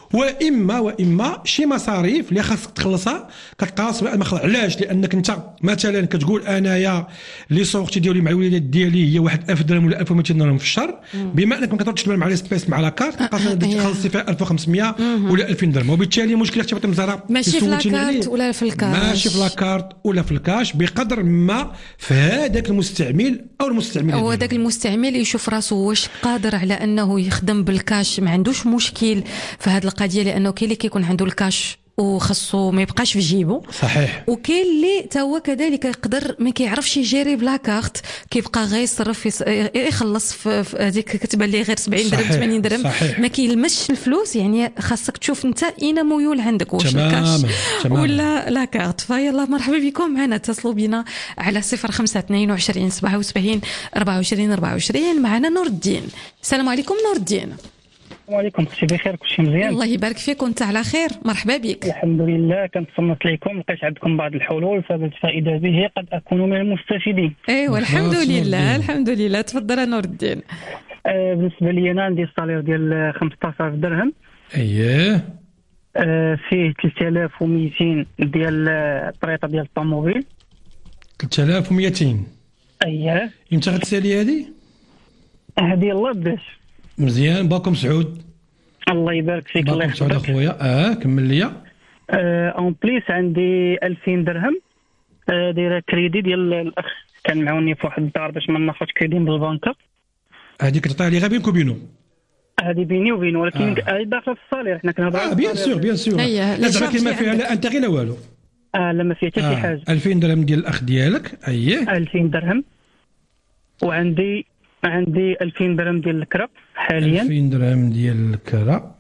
S3: واما واما شي مصاريف اللي خاصك تخلصها كتقاس بان علاش؟ لانك انت مثلا كتقول انايا لي سورتي ديالي مع الوليدات ديالي هي واحد ألف درهم ولا ألف ومئتين درهم في الشهر، بما انك ما كتقدرش تجبر مع لي سبيس مع لاكارت تخلصي فيها ألف وخمسمية ولا ألفين درهم، وبالتالي مشكل اختي فاطمه الزهراء
S2: ماشي في لاكارت ولا في الكاش،
S3: ماشي في لاكارت ولا في الكاش، بقدر ما في هذاك المستعمل او المستعمل
S2: هو ذاك المستعمل يشوف راسه واش قادر على انه يخدم بالكاش، ما عندوش مشكل في هذه القضيه، لانه كاين اللي كيكون عنده الكاش وخصو ما يبقاش في جيبه
S3: صحيح،
S2: وكاين اللي تا هو كذلك يقدر ما كيعرفش يجيري بلا كارت، كيبقى غير يصرف يخلص في هذيك كتبان ليه غير سبعين درهم ثمانين درهم
S3: صحيح.
S2: ما كيلمسش الفلوس. يعني خاصك تشوف انت اين ميول عندك، واش الكاش ولا لا كارت. فيلا مرحبا بكم معنا، اتصلوا بنا على صفر خمسة اثنين وعشرين سبعة وسبعين أربعة وعشرين أربعة وعشرين. معنا نور الدين. السلام عليكم نور الدين.
S11: السلام عليكم، كلشي بخير، كلشي مزيان؟
S2: الله يبارك فيك وانت على خير، مرحبا بك.
S11: الحمد لله، كنتصنت لكم، لقيت عندكم بعض الحلول فبالفائده به قد اكون من المستفيدين.
S2: ايوا الحمد لله الحمد لله. تفضل نور الدين.
S11: آه بالنسبه لي انا عندي الصالير ديال خمسطاش ألف درهم.
S3: اييه.
S11: آه فيه ثلاثة آلاف ومئتين ديال الطريطه ديال الطوموبيل.
S3: ثلاثة آلاف ومئتين.
S11: اييه.
S3: امتى غتسالي هذه؟
S11: هذه الله باش
S3: مزيان. باكم سعود.
S11: الله يبارك فيك. الله
S3: يحفظك اخويا. اه كمل لي.
S11: اه اون بليس عندي ألفين درهم آه دايره كريدي ديال الاخ كان معاوني في واحد الدار باش ما ناخذش كريدي من البنكه.
S3: هذه كتعطيها لي غير بينك وبينه؟
S11: هذه بيني وبينه، ولكن هذه آه. داخله في الصالير، حنا كنهضروا.
S3: اه بيان سور بيان سور. لا زعما كاين ما فيها لا انت غير لا والو.
S11: اه لا ما فيها حتى شي حاجه.
S3: ألفين درهم ديال الاخ ديالك. اييه
S11: ألفين درهم. وعندي عندي ألفين درهم ديال الكرا حاليا.
S3: ألفين درهم ديال الكرا.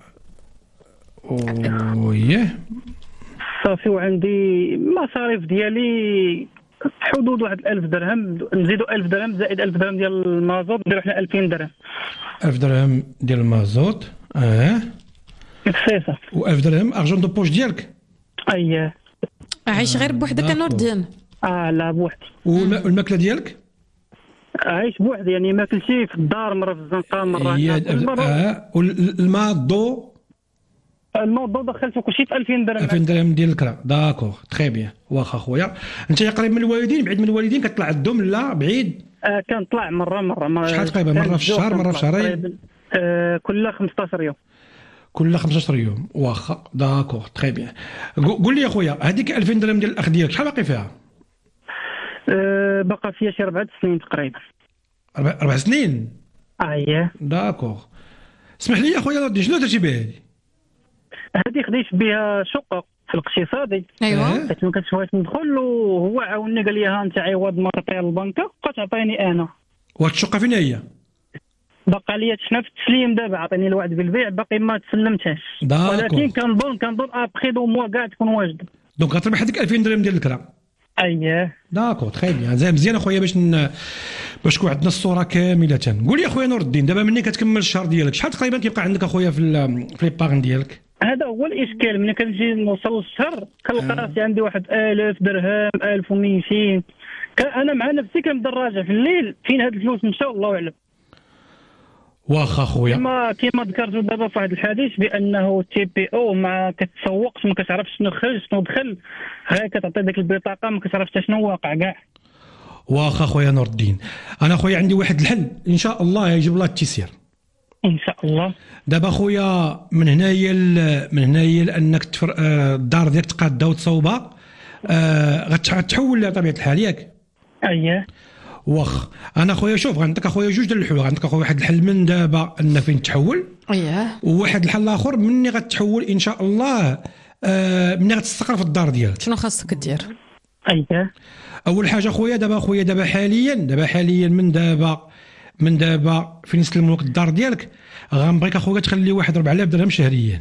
S3: ويه
S11: صافي. وعندي مصاريف ديالي حدود واحد ألف درهم، نزيدوا ألف درهم زائد ألف درهم ديال المازوت، نديروا حنا ألفين درهم.
S3: ألف درهم ديال المازوت. اه
S11: سي صافي.
S3: و1000 درهم ارجون دو بوش ديالك.
S11: اييه.
S2: عايش غير بوحدك نور الدين؟
S11: اه لا بوحدي.
S3: والماكله ديالك؟
S11: عايش بوحدي، يعني ما كلشي في الدار، مره في الزنقه مره
S3: هنا. اه والماء الضو؟
S11: الماء الضو دخلته كلشي في ألفين درهم.
S3: ألفين درهم ديال الكرا. داكور تري بيان. واخا خويا انت قريب من الوالدين بعيد من الوالدين كتطلع عندهم لا بعيد؟
S11: آه كنطلع مره مره مره.
S3: شحال تقريبا؟ مره في الشهر مره في شهرين؟
S11: آه كل خمسطاش يوم.
S3: كل خمسطاش يوم. واخا داكور تري بيان. قول لي اخويا هذيك ألفين درهم ديال الاخ ديالك شحال باقي فيها؟
S11: أه بقى فيها شي أربعة سنين تقريبا.
S3: أربع, أربع سنين؟
S11: اييه.
S3: داكور. اسمح لي اخويا ردي، شنو درتي بها هذه؟
S11: هذه خديت بها شقه في الاقتصادي.
S2: ايوا.
S11: حيت ما كنتش بغيت ندخل، وهو عاوني قال لي ها انت عوض ما تعطيها للبنكه بقات تعطيني انا.
S3: وهاد الشقه فين هي؟
S11: بقى لي حنا في التسليم دابا، عطيني الوعد بالبيع باقي ما تسلمتهاش، ولكن كنظن كنظن ابخي دو موا كاع تكون واجده.
S3: دونك غتربح هذيك ألفين درهم ديال الكرا.
S11: اييه.
S3: داكور تري بيان. زين مزيان اخويا باش ن... باش تكون عندنا الصوره كامله. قول لي اخويا نور الدين، دابا منين كتكمل الشهر ديالك شحال تقريبا كيبقى عندك اخويا في ال... في ليبارن ديالك؟
S11: هذا هو الاشكال، ملي كنجي نوصل للشهر كنلقى راسي عندي واحد ألف درهم ألف ومئتين. انا مع نفسي كنبدا نراجع في الليل فين هاد الفلوس مشاو الله اعلم.
S3: واخا خويا
S11: كما كما ذكرتوا دابا في واحد الحديث بانه تي بي او ما كتسوقش، ما كتعرفش شنو خرج شنو دخل، غير كتعطي ديك البطاقه ما كتعرفش حتى شنو واقع كاع.
S3: واخا خويا نور الدين، انا خويا عندي واحد الحل ان شاء الله يجيب الله التيسير
S11: ان شاء الله.
S3: دابا خويا من هنايا من هنايا لانك تفر... آه الدار ديالك تقاده وتصوبها آه غتحول لها طبيعه الحال ياك.
S11: اييه
S3: واخ انا خويا شوف غنعطيك اخويا جوج ديال الحلول. غنعطيك اخويا واحد الحل من دابا ان فين تحول،
S2: اييه،
S3: وواحد الحل الاخر مني غتحول ان شاء الله آه مني غتستقر في الدار ديالك.
S2: شنو خاصك دير؟
S11: اييه
S3: اول حاجه خويا دابا خويا دابا حاليا دابا حاليا من دابا من دابا فين نسلموا لك الدار ديالك غنبغيك اخويا تخلي واحد أربعة آلاف درهم شهريا.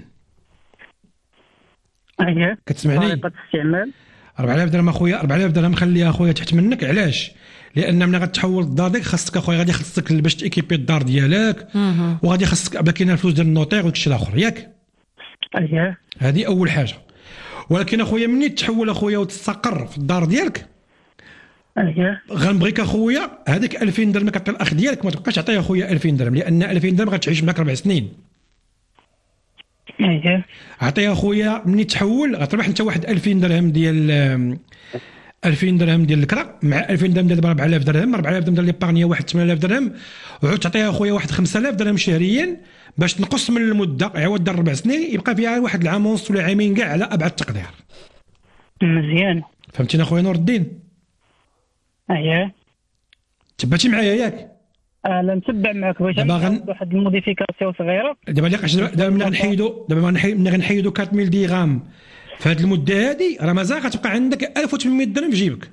S11: اييه
S3: كتسمعني؟
S11: طريقه الاستعمال
S3: أربعة آلاف درهم اخويا. أربعة آلاف درهم خليها اخويا تحت منك. علاش؟ لان ملي غتحول الدار ديالك خاصك اخويا غادي خاصك باش تيكيبي الدار ديالك وغادي خاصك باقي كاين الفلوس ديال النوطير وداكشي الاخر ياك.
S11: اييه
S3: هذه اول حاجه. ولكن اخويا مني تحول اخويا وتستقر في الدار ديالك
S11: اييه
S3: غنبغيك اخويا هذيك ألفين درهم كتعطي الاخ ديالك ما تبقاش تعطيه اخويا ألفين درهم، لان ألفين درهم غتعيش معك ربع سنين.
S11: اييه
S3: عطيه اخويا ملي تحول غتربح انت واحد ألفين درهم ديال ألفين درهم ديال الكرا مع ألفين درهم ديال أربعة آلاف درهم أربعة آلاف درهم ديال ليبارنيه واحد ثمانية آلاف درهم وعود تعطيها اخويا واحد خمسة آلاف درهم شهريا باش تنقص من المده عوض ديال ربع سنين يبقى فيها واحد العام ونص ولا عامين كاع على ابعد تقدير.
S11: مزيان
S3: فهمتينا اخويا نور الدين؟
S11: اييه
S3: تبعتي معايا ياك؟
S11: اه لا نتبع معك بغيت
S3: غن...
S11: واحد الموديفيكاسيون صغيره.
S3: دابا اللي دابا ملي غنحيدو دابا ملي غنحيدو أربعة آلاف درهم في هذه المده هذه راه مازال غتبقى عندك ألف وثمانمائة درهم في جيبك.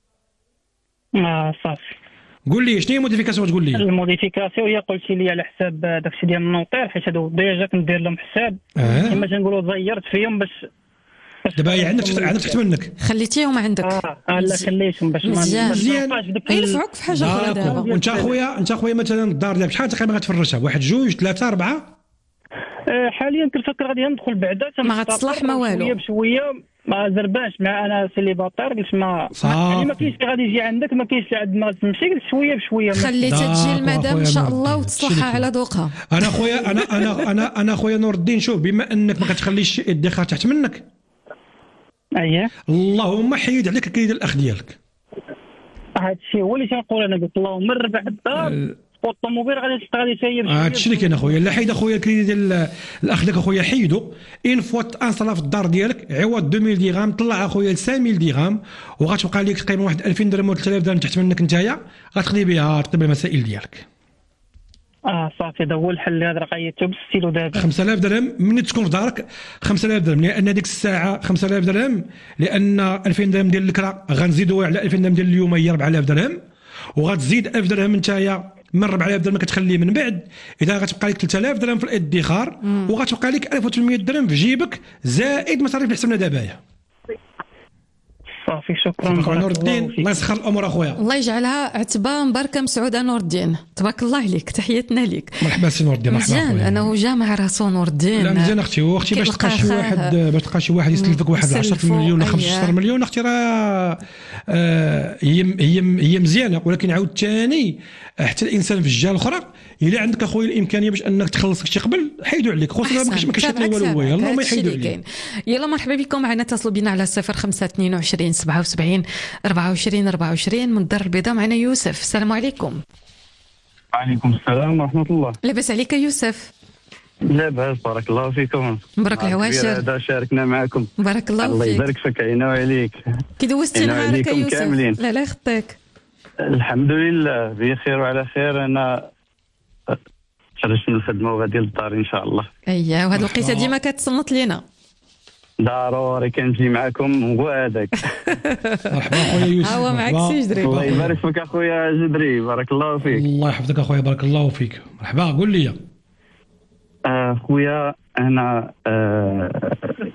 S11: اه صافي
S3: قول لي شنو هي الموديفيكاسيون تقول لي؟
S11: الموديفيكاسيون هي قلتي لي على حساب داكشي ديال النوطير حيت هادو ديجا كندير لهم حساب
S3: آه.
S11: كما تنقولوا زيرت فيهم باش
S3: دابا هي عندك عندك تحت منك
S2: خليتيهم عندك.
S11: اه, آه لا خليتهم باش ما
S2: مزيان ينفعوك في حاجه اخرى دابا.
S3: وانت اخويا انت اخويا مثلا الدار ديالك شحال تقريبا غتفرشها؟ واحد جوج ثلاثه اربعه؟
S11: آه حاليا كنفكر غادي ندخل بعدا
S2: ما غتصلح ما والو
S11: شويه بشويه ما زرباش مع انا سيليباتير قلت ما يعني ما كاينش غادي يجي عندك ما كاينش عند ما تمشي شويه بشويه
S2: خليتها تجي المدام ان شاء الله وتصلحها على ذوقها.
S3: انا خويا انا انا انا انا خويا نور الدين شوف بما انك ما كتخليش الادخار تحت منك
S11: اييه
S3: اللهم حيد عليك الكيد الاخ ديالك.
S11: هذا الشيء هو اللي تنقول انا قلت اللهم ربح الدار والطوموبيل غادي غادي تسيب.
S3: هذا الشيء اللي كاين اخويا لا حيد اخويا الكريدي ديال الاخ ديالك اخويا حيدو ان فوا تانصلا في الدار ديالك عوض ألفين درهم طلع اخويا ل خمسمائة درهم وغتبقى لك تقريبا واحد ألفين درهم ولا ثلاثة آلاف درهم تحت منك نتايا غتقضي بها تقضي المسائل ديالك.
S11: اه صافي هذا هو الحل هذا راه قيدته بالستيلو دابا.
S3: خمسة آلاف درهم من تكون في دارك خمسة آلاف درهم لان هذيك الساعه خمسة آلاف درهم لان ألفين درهم ديال الكرا غنزيدوا على ألفين درهم ديال اليوم هي أربعة آلاف درهم وغتزيد ألف درهم نتايا من أربعة آلاف درهم كتخليه من بعد اذا غتبقى لك ثلاثة آلاف درهم في الادخار وغتبقى لك ألف وثمانمائة درهم في جيبك زائد مصاريف اللي حسبنا دابايا.
S11: صافي شكرا
S3: نور الدين الله يسخر الامور اخويا.
S2: الله يجعلها عتبه مباركه مسعوده نور الدين تبارك الله عليك تحياتنا ليك.
S3: مرحبا سي نور الدين مرحبا.
S2: مزيان انه جامع راسو نور الدين.
S3: لا مزيان اختي واختي باش تلقى شي واحد باش تلقى شي واحد يستلفك واحد عشرة مليون ولا خمسة عشر مليون اختي راه هي هي هي مزيانه ولكن عاود ثاني حتى الانسان في الجهه الاخرى الا عندك اخويا الامكانيه باش انك تخلص شي قبل حيدوا عليك خصوصا ما كاينش والو يلاه ما يحيدوا عليك.
S2: يلا مرحبا بكم معنا اتصلوا بنا على صفر خمسة اثنين وعشرين سبعة وسبعين أربعة وعشرين أربعة وعشرين من الدار البيضاء معنا يوسف. السلام عليكم.
S12: وعليكم السلام ورحمه الله.
S2: لاباس عليك يوسف؟
S12: لاباس بارك الله فيكم.
S2: مبارك العواشر.
S12: هذا شاركنا معكم.
S2: بارك الله فيك.
S12: الله يبارك فيك عينا وعليك.
S2: كي دوزتي نهارك يوسف؟ لا لا يخطيك.
S12: الحمد لله بخير وعلى خير. انا خرجت من الخدمه وغادي للدار ان شاء الله.
S2: اييه وهاد الوقيته ديما كتصنت لينا.
S12: ضروري كنجي معكم هو هذاك.
S3: مرحبا اخويا يوسف.
S2: هو معك سي جدري.
S12: الله يبارك فيك اخويا جدري بارك الله فيك.
S3: الله يحفظك اخويا بارك الله فيك. مرحبا قول لي.
S12: اخويا انا آه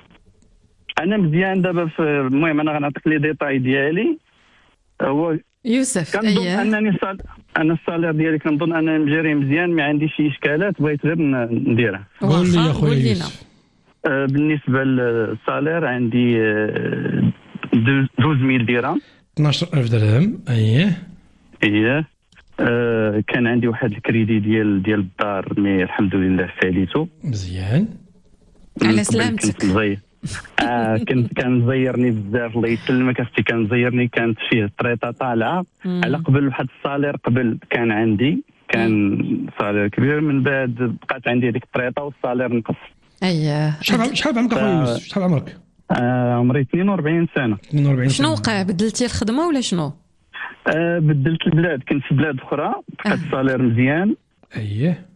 S12: انا مزيان دابا في المهم انا غنعطيك لي ديتاي ديالي. هو
S2: يوسف
S12: كنظن أيه. انني صال... انا الصالير ديالي كنظن انني مجري مزيان ما عنديش شي اشكالات بغيت غير نديرها.
S3: قول لي يا اخويا يوسف.
S12: آه بالنسبه للصالير عندي آه اثناش مية درهم.
S3: اثناش ألف درهم اييه
S12: اييه. آه كان عندي واحد الكريدي ديال ديال الدار مي الحمد لله فاليتو.
S3: مزيان
S2: على سلامتك.
S12: آه كنت كان زيرني بزاف الله يسلمك اختي كان زيرني كانت فيه طريطه طالعه على قبل واحد الصالير قبل كان عندي كان صالير كبير من بعد بقات عندي هذيك الطريطه والصالير نقص.
S2: اييه
S3: شحال شحال عمرك اخويا يوسف شحال عمرك؟
S12: آه عمري اثنين وأربعين سنه.
S3: اثنين وأربعين سنه.
S2: شنو وقع بدلتي الخدمه ولا شنو؟
S12: آه بدلت البلاد كنت في بلاد اخرى بقات الصالير مزيان.
S3: اييه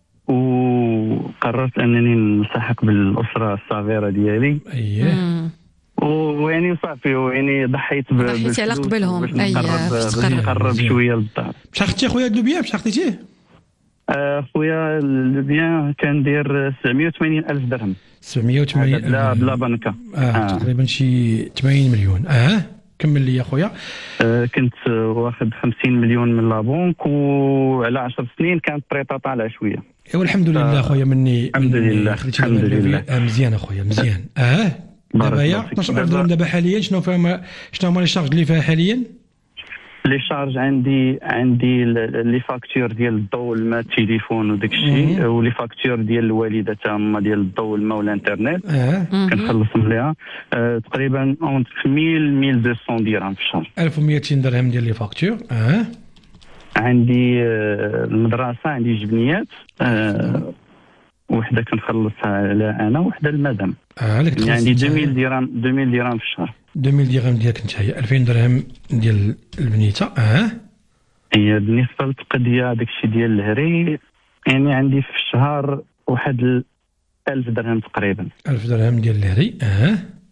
S12: وقررت انني نلتحق بالاسره الصغيره ديالي.
S3: اييه
S12: ويعني صافي ويعني ضحيت
S2: ضحيتي على قبلهم.
S12: اييه باش نقرب شويه للدار.
S3: باش اختي اخويا اللوبيان باش اختيتيه؟
S12: اخويا اللوبيان كان داير سبعمية وثمانين الف درهم.
S3: سبعمية وثمانين الف
S12: بلا بلا بنكه.
S3: اه, آه. تقريبا شي ثمانين مليون. اه كمل لي يا خويا.
S12: آه كنت واخد خمسين مليون من لابونك وعلى عشر سنين كانت طريطه طالعه شويه.
S3: ايوا الحمد لله اخويا مني
S12: الحمد لله الحمد لله.
S3: آه مزيان اخويا مزيان. اه دابا هي اثناش ألف درهم دابا حاليا شنو فيها شنو هما لي شارج اللي فيها حاليا؟
S12: لي شارج عندي عندي لي فاكتور ديال الضوء الماء التليفون وداك الشيء ولي فاكتور ديال الوالده تما ديال الضوء الماء والانترنت كنخلصهم ليها أه تقريبا اونت ألف ومئتين درهم في الشهر.
S3: ألف ومئتين درهم ديال لي فاكتور. اه
S12: عندي أه المدرسه عندي جبنيات أه وحده كنخلصها انا وحده المدام.
S3: اه
S12: يعني عندي ألفين درهم ألفين درهم في الشهر.
S3: ألفين درهم ديالك انت هي ألفين درهم ديال البنيته. اه
S12: هي بالنسبه للتقديه داكشي ديال الهري يعني عندي في الشهر واحد ألف درهم تقريبا.
S3: ألف درهم ديال الهري. اه,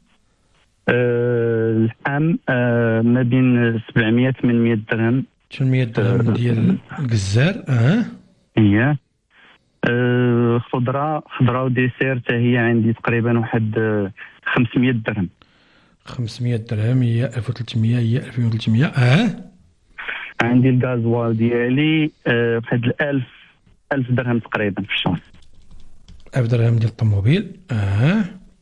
S12: أه الحام أه ما بين سبعمية ثمانمية درهم.
S3: ثمانمية درهم ديال الجزار. اه
S12: هي أه خضره خضره وديسير حتى هي عندي تقريبا واحد خمسمية درهم.
S3: خمسمية درهم هي ألف وثلاثمية هي ألفين وثلاثمية. اه
S12: عندي الغازوال ديالي أه واحد ألف ألف درهم تقريبا في الشهر.
S3: ألف درهم ديال الطوموبيل. اه,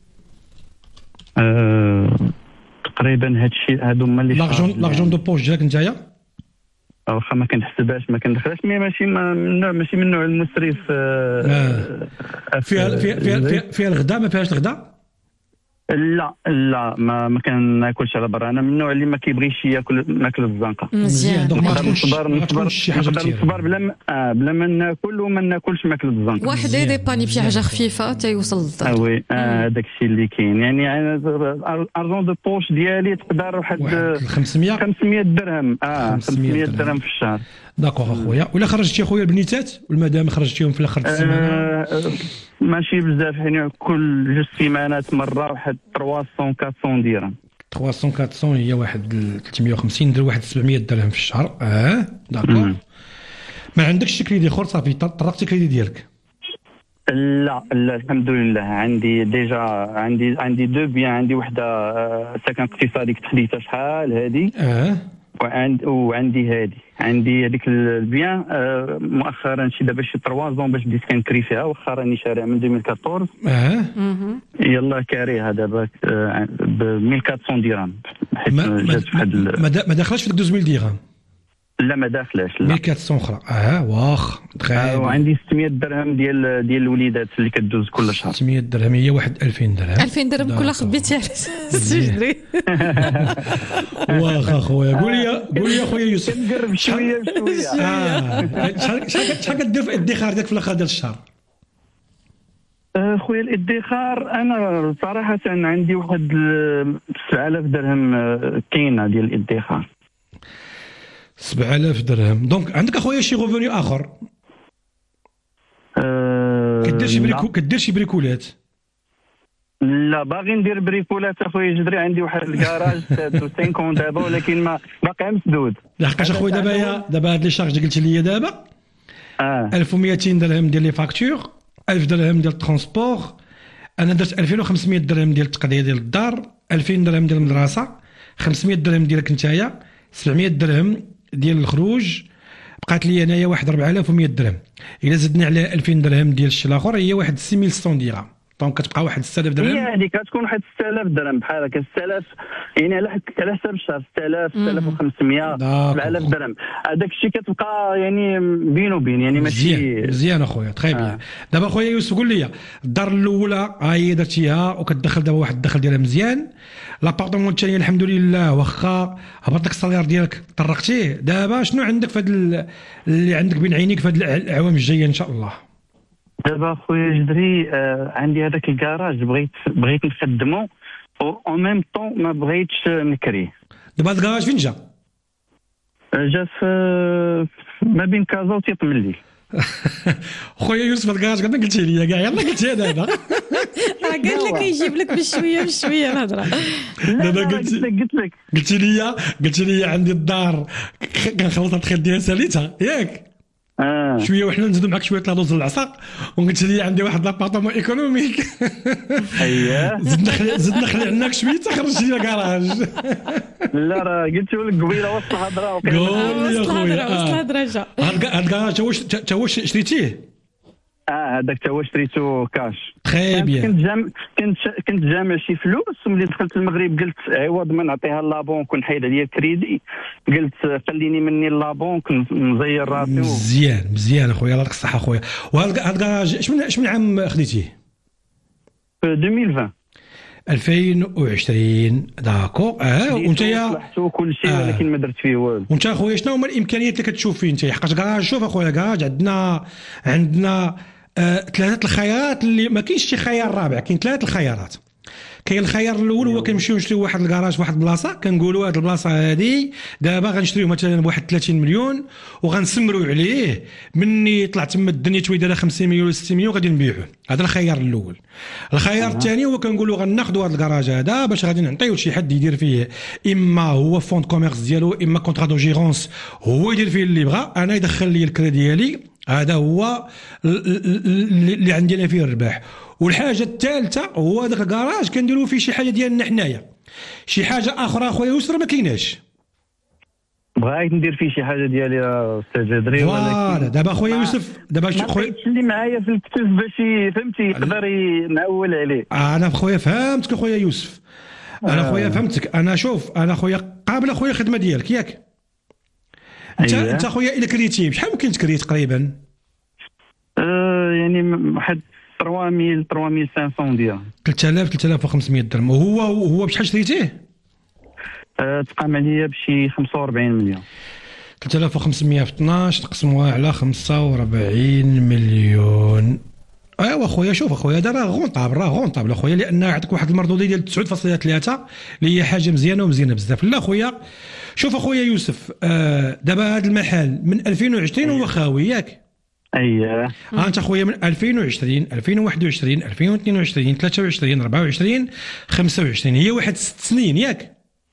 S12: أه تقريبا هادشي هادو هما اللي
S3: لاغجون لاغجون دو بوش ديالك نتايا
S12: واخا ما كنحسبهاش ما كندخلهاش مي ماشي من نوع ماشي من نوع المسرف.
S3: آه. فيها فيها فيها, فيها الغداء ما فيهاش الغداء؟
S12: لا لا ما ما كناكلش على برا. انا من النوع اللي ما كيبغيش ياكل ماكل الزنقه.
S2: مزيان.
S3: دونك ما
S12: تكونش
S3: ما تكونش شي حاجه كثير.
S12: نصبر بلا ما آه بلا ما ناكل وما ناكلش ماكل الزنقه.
S2: واحد يديباني بشي حاجه خفيفه حتى يوصل للدار.
S12: اه وي هذاك الشيء اللي كاين. يعني ارجون دو بوش ديالي تقدر واحد
S3: خمسمية
S12: خمسمية درهم. اه خمسمية درهم في الشهر.
S3: داكوغ اخويا. ولا خرجتي اخويا البنيتات والمدام خرجتيهم في الاخر السيمانه؟
S12: آه ماشي بزاف يعني كل جوج سيمانات مره واحد ثلاثمية أربعمية درهم.
S3: ثلاثمية أربعمية هي واحد ثلاثمية وخمسين ندير واحد سبعمية درهم في الشهر. اه داكوغ. ما عندكش كريدي اخر صافي طرقتي كريدي ديالك؟
S12: لا لا الحمد لله عندي ديجا عندي عندي دو بيان. عندي وحده سكن اقتصادي كنت خديتها شحال هذه.
S3: اه
S12: وعند وعندي هذه عندي هذيك البيان آه مؤخرا شي دابا شي ثلاثة زون باش بديت كنكري فيها واخا راني شاريها من ألفين وأربعطاش.
S3: اه
S12: يلا كاريها دابا ب ألف وأربعمية درهم حيت جات واحد
S3: ما داخلاش في دوز ميل درهم.
S12: لا ما داخلاش لا.
S3: ألف وأربعمية اخرى. اه واخ
S12: آه وعندي ستمية درهم ديال ديال الوليدات اللي كدوز كل شهر.
S3: ستمية درهم هي واحد ألفين درهم.
S2: ألفين درهم كلها خبيتي على السجري.
S3: واخ اخويا قول لي قول لي اخويا يوسف
S12: كنقرب شويه بشويه.
S3: اه شحال شحال كدير في الادخار ديالك في الاخر ديال الشهر؟
S12: خويا الادخار انا صراحه عندي واحد سبعة آلاف درهم كاينه ديال الادخار.
S3: سبعة آلاف درهم. دونك عندك اخويا شي غوفوني اخر؟
S12: أه
S3: كدير شي بريكو كدير شي بريكولات؟
S12: لا باغي ندير بريكولات اخويا جدري. عندي واحد الكراج خمسين دابا ولكن ما باقي مسدود.
S3: لحقاش اخويا دابا يا دابا هاد لي شارج اللي قلتي لي دابا
S12: اه
S3: ألف ومئتين درهم ديال لي فاكتور، ألف درهم ديال الترونسبور، انا درت ألفين وخمسمية درهم ديال التقضيه ديال الدار، ألفين درهم ديال المدرسه، خمسمية درهم ديالك نتايا، سبعمية درهم ديال الخروج، بقات لي انايا واحد أربعة آلاف ومية درهم. الا زدنا على ألفين درهم ديال الشيء الاخر هي واحد ستة آلاف ومئتين درهم. دونك كتبقى واحد ستة آلاف درهم.
S12: هي هذيك كتكون واحد ستة آلاف درهم بحال هكا. ستة آلاف يعني على على حساب الشهر ستة آلاف ستة آلاف وخمسمية سبعة آلاف درهم. هذاك الشيء كتبقى يعني بين وبين يعني ماشي
S3: مزيان اخويا. تخي بيان. آه. دابا خويا يوسف قول لي الدار الاولى ها هي درتيها وكتدخل دابا واحد الدخل ديالها مزيان. لابارتمون الثانيه الحمد لله واخا هبط لك الصالير ديالك طرقتيه. دابا شنو عندك في هذا اللي عندك بين عينيك في هذه الاعوام الجايه ان شاء الله؟
S12: دابا خويا جدري آه عندي هذاك الكراج بغيت بغيت نخدمو او ميم طون ما بغيتش نكريه.
S3: دابا هذا الكراج فين جا؟
S12: جا في ما بين كازا وتيطملي.
S3: خويا يوسف هذا الكراج قلنا قلتي لي كاع يلاه قلتي دابا.
S2: راه قال لك يجيب لك بشويه بشويه الهضره.
S3: دابا قلت
S12: قلت لك
S3: قلت لي قلت لي عندي الدار كنخلص الدخل ديال ساليتها ياك؟
S12: اه
S3: شويه وحنا نزيدوا معك شويه لاطوز العصا وقلت لي عندي واحد لابارتمون ايكونوميك.
S12: اييه
S3: زدنا خلي زدنا خلي عندك شويه تخرج لي كراج.
S12: لا راه قلت لك قبيله وسط الهضره.
S3: قول لي يا خويا
S2: وسط الهضره جا
S3: هاد الكراج واش تا واش شريتيه؟
S12: اه هذاك تا هو شريته كاش.
S3: تري بيان.
S12: كنت جام كنت كنت جامع شي فلوس، وملي دخلت المغرب قلت عوض ما نعطيها لابونك ونحيد عليا كريدي، قلت خليني مني لابونك نزير راسي.
S3: مزيان مزيان اخويا، الله يعطيك الصحه اخويا. وهذا الكراج اش من اش من عام خديتيه؟
S12: في ألفين
S3: ألفين وعشرين داكو. اه وانت يا
S12: صلحتو كل شيء آه. ولكن ما درت فيه والو.
S3: وانت اخويا شنو هما الامكانيات اللي كتشوف فيه انت؟ حقاش كراج، شوف اخويا كراج عندنا عندنا آه ثلاثه الخيارات، اللي ما كاينش شي خيار رابع، كاين ثلاثه الخيارات. كاين الخيار الاول هو كنمشيو نشريو واحد الكراج في واحد البلاصه، كنقولوا هاد البلاصه هادي دابا غنشريو مثلا بواحد ثلاثين مليون وغنسمروا عليه، مني طلع تما الدنيا تويدها خمسين مليون ولا ستين مليون غادي نبيعوه. هذا الخيار الاول. الخيار الثاني هو كنقولوا غناخذوا هذا الكراج هذا باش غادي نعطيوه لشي حد يدير فيه، اما هو فوند كوميرس ديالو، اما كونطرا دو جيرونس هو يدير فيه اللي بغا، انا يدخل لي الكريدي ديالي. هذا هو اللي عندنا فيه الربح. والحاجه الثالثه هو هذاك الكراج كنديروا فيه شي حاجه ديالنا حنايا، شي حاجه اخرى اخويا يسر ما كايناش.
S12: بغيت ندير فيه شي حاجه ديالي يا استاذ جدري، ولكن
S3: دابا خويا يوسف دابا
S12: خويا اللي معايا في الكتف باش فهمتي يقدر ينعول عليه.
S3: انا خويا فهمتك خويا يوسف، انا خويا فهمتك. انا شوف انا خويا قابل خويا الخدمه ديالك ياك انت. أيوة. انت خويا الا كريتي بشحال ممكن تكري تقريبا؟
S12: أه يعني واحد ثلاثة آلاف ثلاثة آلاف وخمسمية درهم.
S3: ثلاثة آلاف ثلاثة آلاف وخمسمية درهم. وهو هو بشحال شريتيه؟
S12: أه تقام عليا بشي خمسة وأربعين مليون.
S3: ثلاثة آلاف وخمسمية في اثناش تقسموها على خمسة وأربعين مليون. ايوا خويا شوف اخويا هذا راه غونطابل، راه غونطابل اخويا، لان يعطيك واحد المردوديه ديال تسعة فاصلة ثلاثة اللي هي حاجه مزيانه ومزيانه بزاف. لا خويا شوف اخويا يوسف، آه دابا هذا المحل من ألفين وعشرين هو خاوي ياك؟
S12: اييه.
S3: ها انت خويا من ألفين وعشرين ألفين وواحد وعشرين ألفين واثنين وعشرين ثلاثة وعشرين أربعة وعشرين خمسة وعشرين، هي واحد ست سنين ياك؟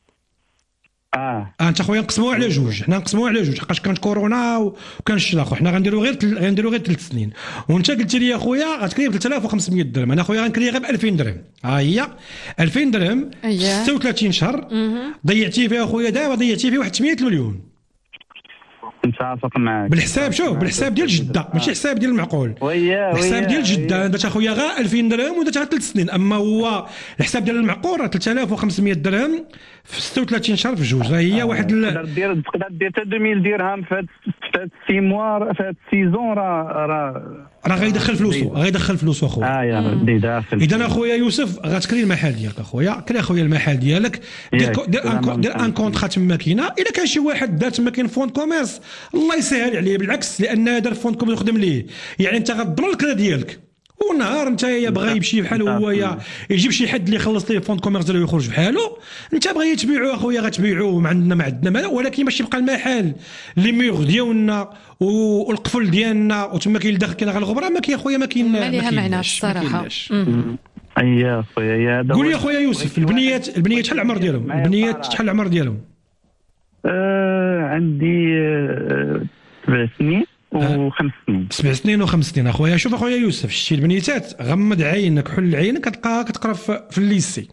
S12: اه
S3: اه انت خويا نقسموها على جوج، حنا نقسموها على جوج حقاش كانت كورونا وكان الشلاخ، حنا غنديروا غير تل... غنديروا غير ثلاث سنين. وانت قلت لي يا خويا غتكري ب ثلاثة آلاف وخمسمية درهم، انا خويا غنكري غير ب ألفين درهم. ها هي ألفين درهم ستة وثلاثين شهر ضيعتي فيها خويا، دابا ضيعتي فيه واحد ثمانية مليون.
S12: متفق معاك
S3: بالحساب، شوف بالحساب ديال جده ماشي حساب ديال المعقول.
S12: وياه
S3: الحساب ديال جده درت اخويا غير ألفين درهم ودرتها ثلاث سنين، اما هو الحساب ديال المعقول راه ثلاثة آلاف وخمسمية درهم في ستة وثلاثين شهر في جوج، راه هي واحد
S12: تقدر دير تقدر دير حتى ألفين درهم في هاد سي موا في هاد سيزون، راه راه
S3: راه غيدخل فلوسو غيدخل فلوسو اخويا.
S12: اه يا ردي داخل.
S3: اذا اخويا يوسف غتكري المحل ديالك اخويا، كري اخويا المحل ديالك، دير دير دير ان كونطرا تما كاينه. الا كان شي واحد دار تما كاين فوند كوميرس الله يسهل عليه، بالعكس لان دار فوند كوميرس يخدم ليه، يعني انت غتضمن الكرا ديالك، ونهار انت يا بغى يمشي بحال هو يا يجيب شي حد اللي يخلص ليه فوند كوميرس ديالو يخرج بحالو، انت بغى تبيعو اخويا غتبيعوه، ما عندنا ما عندنا مال، ولكن باش يبقى المحل لي ميغ ديالنا والقفل ديالنا وتما كاين الداخل كاين غير الغبره، ما كاين خويا ما كاين
S2: ما ليها معنى الصراحه.
S12: اييه خويا يا
S3: قول لي خويا يوسف، البنيات البنيات شحال العمر ديالهم؟ البنيات شحال العمر ديالهم؟
S12: آه عندي آه سبع سنين وخمس سنين.
S3: سبع سنين وخمس سنين اخويا. شوف اخويا يوسف، شتي البنيتات غمض عينك حل عينك كتلقاها كتقرا في الليسي،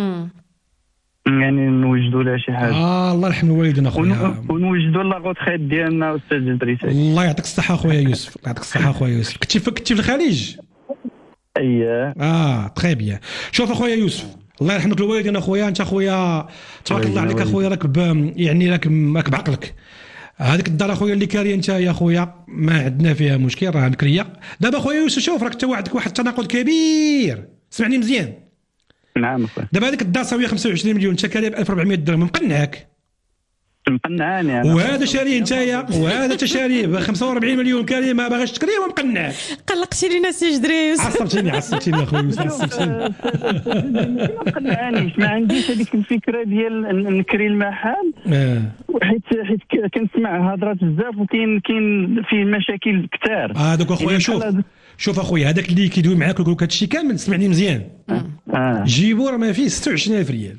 S12: يعني نوجدوا لها شي حاجه.
S3: اه الله يرحم الوالدين اخويا،
S12: ونوجدوا لا غوتخيت ديالنا استاذ جدري.
S3: الله يعطيك الصحه اخويا يوسف، الله يعطيك الصحه اخويا يوسف. كنتي كنتي في الخليج؟
S12: اييه.
S3: اه تري بيان. شوف اخويا يوسف الله يرحمك الوالدين اخويا، انت اخويا تبارك الله عليك اخويا، راك يعني راك راك بعقلك. هذيك الدار اخويا اللي كاريه انت يا اخويا ما عندنا فيها مشكل، راه مكريه. دابا اخويا يوسف شوف راك انت عندك واحد التناقض كبير، سمعني مزيان.
S12: نعم اخويا.
S3: دابا هذيك الدار ساويه خمسة وعشرين مليون، انت كاريه ب ألف وأربعمية درهم، مقنعك؟
S12: مقنعاني انا.
S3: وهذا شاريه نتايا، وهذا انت شاريه ب خمسة وأربعين مليون كاريه ما باغاش تكريه ومقنعك.
S2: قلقتي لينا سي جدريس.
S3: عصبتيني عصبتيني اخويا يوسف، عصبتيني.
S12: ما مقنعانيش، ما عنديش هذيك الفكره ديال نكري المحل، حيت حيت كنسمع هضرات بزاف وكاين كاين فيه مشاكل كثار.
S3: اه دوك اخويا شوف شوف اخويا هذاك اللي كيدوي معاك ويقول لك هذا الشيء كامل، سمعني مزيان.
S12: اه
S3: جيبو راه ما فيه ستة وعشرين ألف ريال.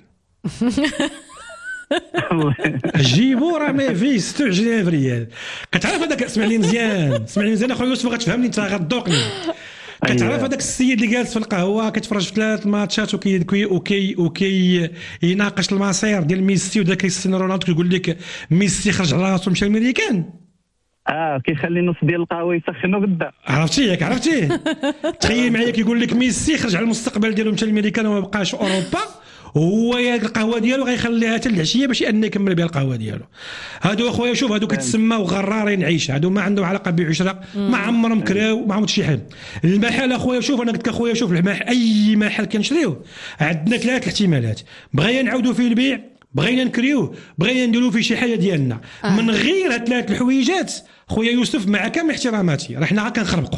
S3: جيبو راه ما فيه ستة وعشرين ألف ريال. كتعرف هذاك، اسمعني مزيان اسمعني مزيان اخويا يوسف، غتفهمني انت غتذوقني. كتعرف هذاك السيد اللي جالس في القهوه كيتفرج في ثلاث ماتشات وكي وكي وكي يناقش المصير ديال ميسي ودا كريستيانو رونالدو، كيقول لك ميسي خرج على راسو مشى الميريكان.
S12: اه كيخلي نص ديال القهوه يسخنوا غدا.
S3: عرفتي ياك عرفتي تخيل معايا كيقول لك ميسي خرج على المستقبل ديالو مشى للميريكان وما بقاش في اوروبا، وهو يا القهوه ديالو غيخليها حتى العشيه باش انه يكمل بها القهوه ديالو. هادو اخويا شوف هادو كيتسماو غرارين عيش، هادو ما عندهم علاقه بعشره، ما عمرهم كراو ما عمرهم شي حاجه. المحل اخويا شوف انا قلت لك اخويا شوف المحل اي محل كنشريوه عندنا ثلاث احتمالات، بغينا نعاودوا فيه البيع، بغينا نكريوه، بغينا نديروا فيه شي حاجه ديالنا. آه. من غير هاد ثلاث الحويجات خويا يوسف مع كامل احتراماتي راه حنا كنخربقوا.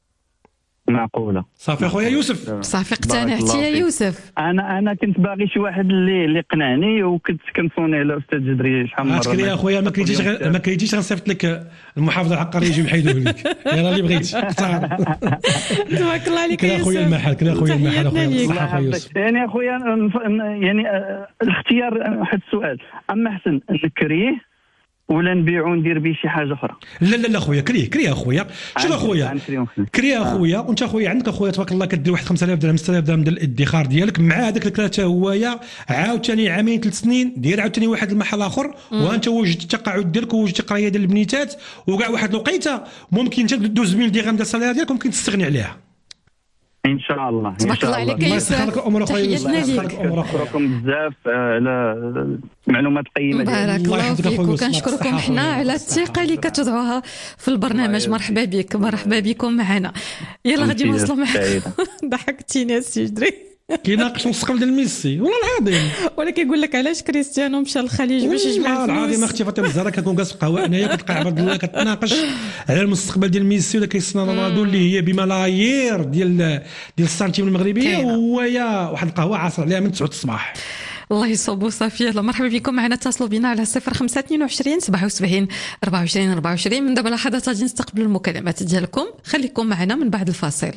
S12: معقوله
S3: صافي اخويا يوسف
S2: صافي اقتنعتي يا يوسف.
S12: انا انا كنت باغي شي واحد اللي اللي قنعني، وكنت كنفوني على استاذ جدري شحال من مره.
S3: عرفتي يا اخويا ما كريتيش غير ما كريتيش غنصيفط لك المحافظه العقاريه يجي يحيدوه لك يلا اللي بغيتي اختار.
S2: تبارك الله عليك
S3: يا خويا المحل كذا خويا المحل اخويا صح اخويا يوسف.
S12: يعني اخويا يعني الاختيار واحد السؤال، اما احسن نكريه ولا نبيعو ندير به شي حاجه اخرى؟
S3: لا لا لا خويا كريه كريه اخويا. شوف اخويا كريه اخويا، وانت اخويا عندك اخويا تبارك الله كدير واحد خمسة آلاف درهم ستة آلاف درهم ديال الادخار ديالك مع هذاك الكراته هوايا، عاوتاني عامين ثلاث سنين دير عاوتاني واحد المحل اخر، وانت وجدت التقاعد ديالك ووجدت قرايه ديال البنيتات وكاع واحد الوقيته ممكن انت دوز ميل درهم ديال الصلاه ديالك ممكن تستغني عليها
S12: ان شاء الله.
S2: تبارك الله عليك يا يوسف.
S12: تحياتنا ليك شكركم بزاف على المعلومات القيمه ديالك.
S2: بارك الله فيك وكنشكركم حنا على الثقه اللي كتضعوها في البرنامج. مرحبا بك مرحبا بكم معنا. يلا غادي نوصلوا معك. ضحكتيني السي جدري
S3: كيناقش المستقبل ديال ميسي والله العظيم،
S2: ولا كيقول لك علاش كريستيانو مشى للخليج باش يجمع
S3: الفلوس. والله العظيم اختي فاطمه الزهراء كنكون جالس في القهوه انايا كتلقى عبد الله كتناقش على المستقبل ديال ميسي ولا كيصنع رونالدو اللي هي بملايير ديال ديال السنتيم المغربيه، وهو يا واحد القهوه عاصر عليها من تسعة الصباح.
S2: الله يصوبوا صافي. يلا مرحبا بكم معنا، اتصلوا بنا على صفر خمسة اثنين وعشرين سبعة وسبعين أربعة وعشرين أربعة وعشرين. من دابا لحظات غادي نستقبلوا المكالمات ديالكم، خليكم معنا من بعد الفاصل.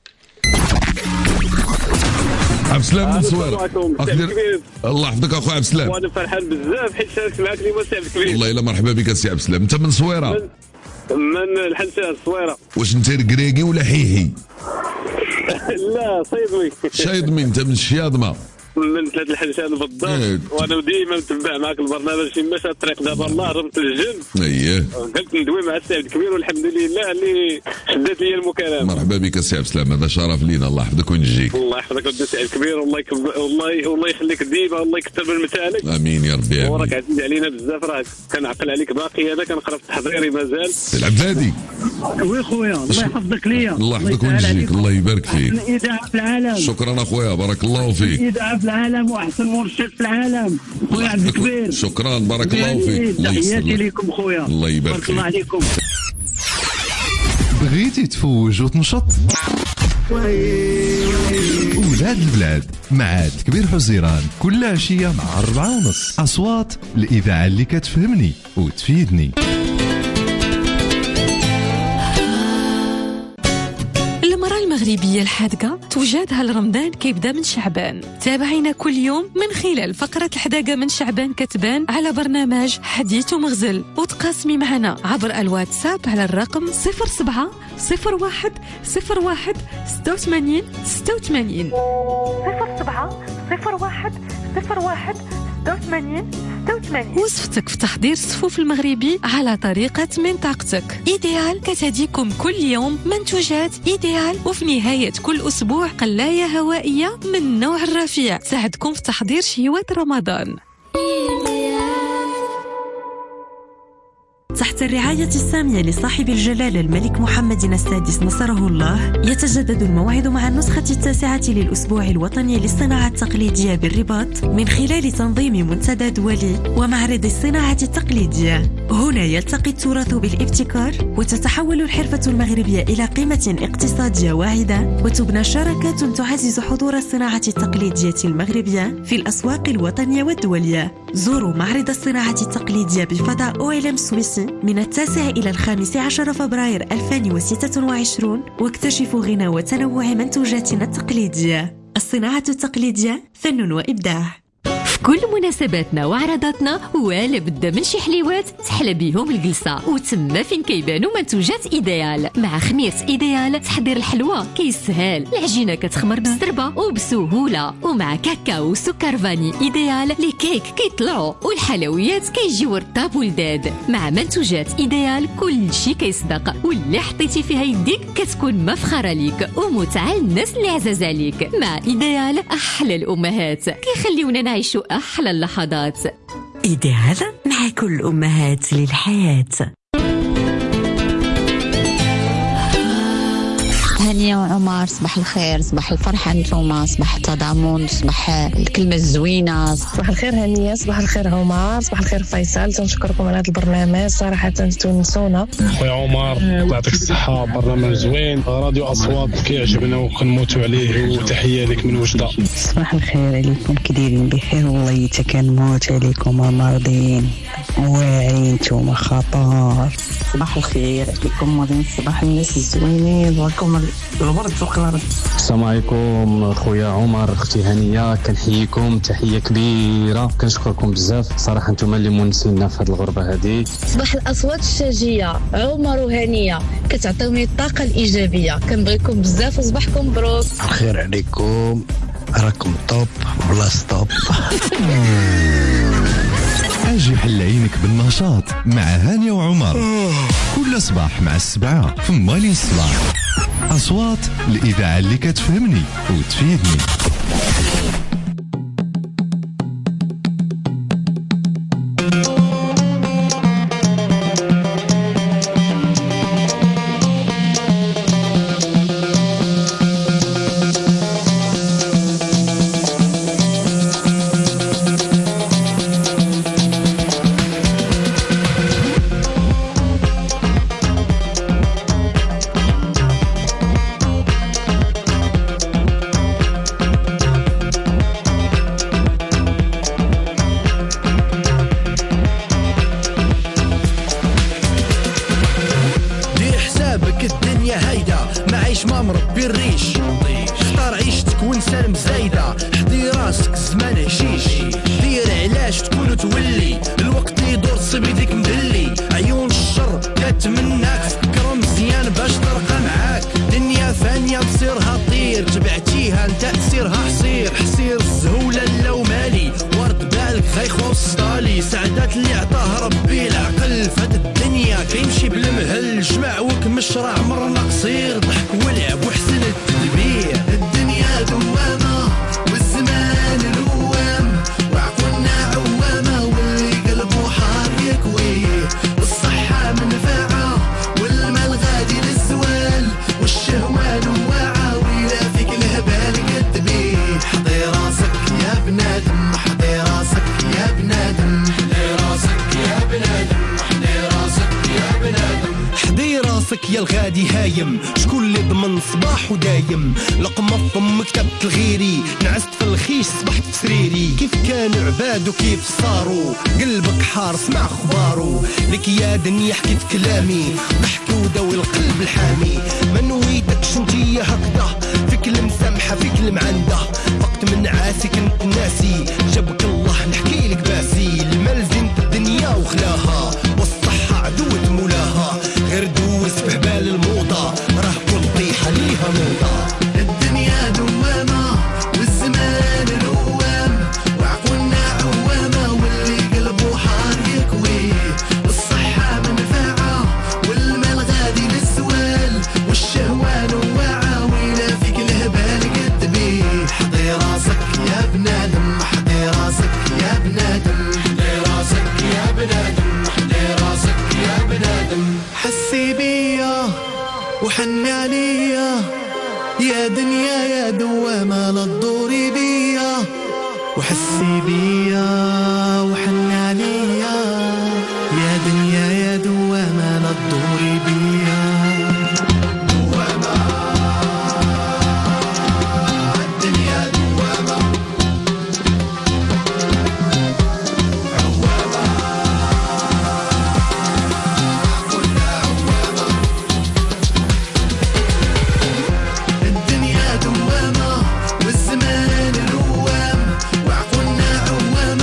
S13: عبد السلام من صويرة. الله يحفظك اخويا عبد السلام.
S14: وانا فرحان بزاف حيت شاركت معك اليوم السي عبد الكبير.
S13: والله الا مرحبا بك السي عبد السلام. انت من صويرة؟
S14: من, من الحنسان الصويرة.
S13: واش انت ركراكي ولا حيحي؟
S14: لا صيدوي.
S13: شايضمي. انت من الشياضمه؟
S14: من ثلاث الحنسان بالضبط. وانا ديما متبع معك البرنامج في مشى الطريق دابا الله رمت الجن.
S13: اييه
S14: قلت ندوي مع السي عبد الكبير والحمد لله اللي شدات لي المكالمه.
S13: مرحبا بك السي عبد السلام، هذا شرف لينا. الله يحفظك وينجيك.
S14: الله يحفظك ودي السي عبد الكبير، والله يكب... والله والله يخليك ديما، والله يكثر من مثالك.
S13: امين يا ربي.
S14: وراك عزيز علينا بزاف، راك كنعقل عليك باقي، انا كنقرا في التحضيري مازال.
S13: العبادي
S11: وي خويا الله يحفظك ليا.
S13: الله يحفظك وينجيك. الله يبارك فيك.
S11: اذاعه في العالم.
S13: شكرا اخويا بارك الله فيك.
S11: اذاعه في العالم واحسن مرشد في العالم خويا عبد الكبير.
S13: شكرا بارك الله فيك.
S11: تحياتي لكم خويا.
S13: الله يبارك فيك.
S11: الله عليكم.
S1: بغيتي تفوج وتنشط؟ ولاد البلاد مع كبير حزيران كل عشية مع أربعة ونص. أصوات الإذاعة اللي كتفهمني وتفيدني.
S2: المغربية الحادقة توجدها لرمضان كيبدا من شعبان. تابعينا كل يوم من خلال فقرة الحداقة من شعبان كتبان على برنامج حديث ومغزل، وتقاسمي معنا عبر الواتساب على الرقم صفر سبعة صفر واحد صفر واحد ستة وثمانين ستة وثمانين صفر سبعة صفر واحد صفر واحد ستة وثمانين ستة وثمانين. وصفتك في تحضير الصفوف المغربي على طريقة منطقتك. إيديال كتهديكم كل يوم منتوجات إيديال، وفي نهاية كل أسبوع قلاية هوائية من النوع الرفيع تساعدكم في تحضير شهوات رمضان.
S15: تحت الرعاية السامية لصاحب الجلالة الملك محمد السادس نصره الله، يتجدد الموعد مع النسخة التاسعة للأسبوع الوطني للصناعة التقليدية بالرباط من خلال تنظيم منتدى دولي ومعرض الصناعة التقليدية. هنا يلتقي التراث بالابتكار، وتتحول الحرفة المغربية إلى قيمة اقتصادية واعدة، وتبنى شراكات تعزز حضور الصناعة التقليدية المغربية في الأسواق الوطنية والدولية. زوروا معرض الصناعة التقليدية بفضاء أو إل إم سويسي من التاسع إلى الخامس عشر فبراير ألفين وستة وعشرين، واكتشفوا غنى وتنوع منتوجاتنا التقليدية. الصناعة التقليدية فن وإبداع.
S16: في كل مناسباتنا وعرضاتنا ولا بد من شي حليوات تحلى بيهم الجلسة، وتما فين كيبانوا منتوجات إيديال. مع خميرة إيديال تحضير الحلوى كيسهل، العجينة كتخمر بالزربة وبسهولة، ومع كاكاو وسكر فاني إيديال لي كيك كيطلعوا والحلويات كيجيو رطاب ولداد. مع منتوجات إيديال كل شي كيصدق، واللي حطيتي فيها يديك كتكون مفخرة ليك ومتعة للناس اللي عزاز عليك. مع إيديال أحلى الأمهات كيخليونا نعيشوا أحلى اللحظات.
S15: إيديال مع كل الأمهات للحياة.
S17: هانية وعمر صباح الخير، صباح الفرحة نتوما، صباح التضامن، صباح الكلمة الزوينة.
S18: صباح الخير هانية، صباح الخير عمر، صباح الخير فيصل. تنشكركم على هذا البرنامج صراحة تونسونا.
S19: خويا عمر يعطيك الصحة، برنامج زوين، راديو أصوات كيعجبنا وكنموتوا عليه، وتحية لك من وجدة.
S20: صباح الخير عليكم، كديرين بخير؟ والله حتى كنموت عليكم مرضين واعرين نتوما خطر.
S21: صباح الخير عليكم مريم، صباح الناس الزوينين، بغاكم الورد فوق الارض.
S22: السلام عليكم خويا عمر، اختي هانيه، كنحييكم تحيه كبيره، كنشكركم بزاف صراحه، نتوما اللي مونسينا في هذه الغربه هذه.
S23: صباح الاصوات الشاجيه عمر وهانيه، كتعطيوني الطاقه الايجابيه، كنبغيكم بزاف وصباحكم مبروك.
S24: الخير عليكم، راكم طوب بلا ستوب.
S1: اجي حل عينك بالنشاط مع هانية وعمر كل صباح مع السبعة في مالي الصباح. أصوات الإذاعة اللي كتفهمني وتفيدني.
S25: يا الغادي هايم، شكون اللي ضمن صباح ودايم، لقمة فم كتبت الغيري، نعست في الخيش صبحت في سريري، كيف كانوا عباد وكيف صاروا، قلبك حار سمع خبارو، لك يا دنيا حكيت كلامي، ضحك وداوي القلب الحامي، ما نويتكش انتي هكذا، فيك المسامحة فيك المعنده، وقت من عاسي كنت ناسي، جابك الله نحكي لك باسي، المال زينة الدنيا وخلاها، والصحة عدوة مولاها، غير دوس في حبال الموضة، راه كل طيحة ليها موضة. الدنيا دوامة والزمان الوام، وعقولنا عوامة، واللي قلبه حار يكويه، والصحة منفعة والمال غادي للزوال، والشهوان واعة ويلا فيك الهبال قد بيه. حضي راسك يا بنادم، حضي راسك يا بنادم، حضي راسك يا بنادم، حضي راسك يا بنادم. حسي بيا وحني عليا يا دنيا يا دوامة لا تدوري بيا، وحسي بيا وحني عليا يا دنيا يا دوامة لا تدوري بيا. دوامة الدنيا دوامة والزمان الوام، وعقولنا عوام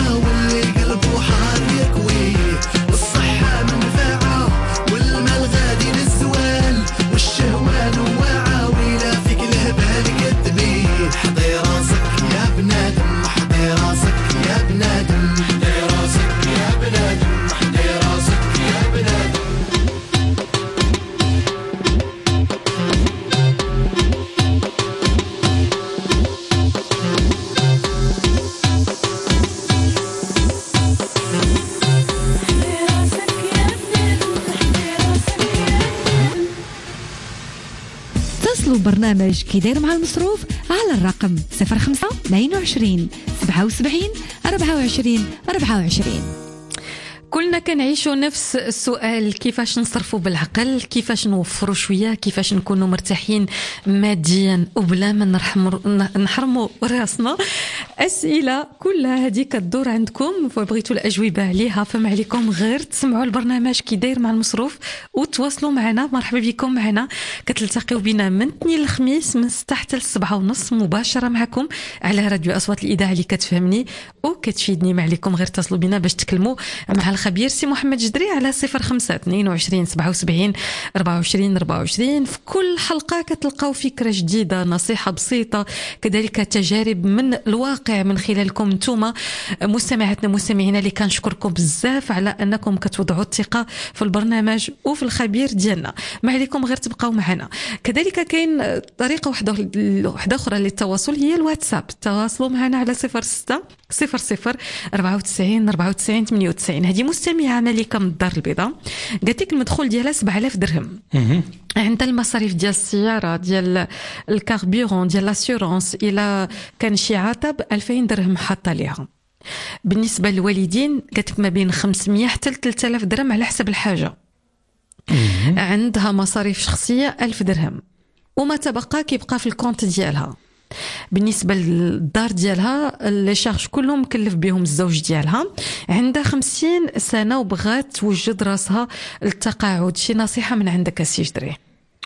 S5: البرنامج كي داير مع المصروف على الرقم صفر خمسة اثنين وعشرين سبعة وسبعين أربعة وعشرين أربعة وعشرين.
S2: كلنا كنعيشوا نفس السؤال، كيفاش نصرفوا بالعقل، كيفاش نوفروا شويه، كيفاش نكونوا مرتاحين ماديا وبلا ما نحرموا راسنا. اسئله كلها هذه كتدور عندكم وبغيتوا الاجوبه عليها، فما عليكم غير تسمعوا البرنامج كي داير مع المصروف وتواصلوا معنا. مرحبا بكم معنا، كتلتقيوا بنا من اثنين للخميس من ستة حتى سبعة ونص مباشره معكم على راديو اصوات الاذاعه اللي كتفهمني وكتفيدني. ما عليكم غير تصلوا بنا باش تكلموا مع الخبير سي محمد جدري على صفر خمسة اثنين وعشرين سبعة وسبعين أربعة وعشرين أربعة وعشرين. في كل حلقة كتلقاو فكرة جديدة، نصيحة بسيطة، كذلك تجارب من الواقع من خلالكم نتوما مستمعاتنا مستمعينا اللي كنشكركم بزاف على أنكم كتوضعوا الثقة في البرنامج وفي الخبير ديالنا. ما عليكم غير تبقاو معنا. كذلك كاين طريقة واحدة واحدة أخرى للتواصل هي الواتساب، تواصلوا معنا على صفر ستة صفر صفر أربعة وتسعين أربعة وتسعين ثمانية وتسعين. هذه مستمعة ملكة من الدار البيضاء قالت لك المدخول ديالها سبعة آلاف درهم، عندها المصاريف ديال السيارة ديال الكاربيرون ديال لاسيورونس، إلى كان شي عتب ألفين درهم حاطة ليها. بالنسبة للوالدين قالت لك ما بين خمسمية حتى ثلاثة آلاف درهم على حسب الحاجة. عندها مصاريف شخصية ألف درهم، وما تبقى كيبقى في الكونت ديالها. بالنسبه للدار ديالها اللي شارج كلهم مكلف بهم الزوج ديالها، عندها خمسين سنه وبغات توجد راسها للتقاعد. شي نصيحه من عندك السي جدري؟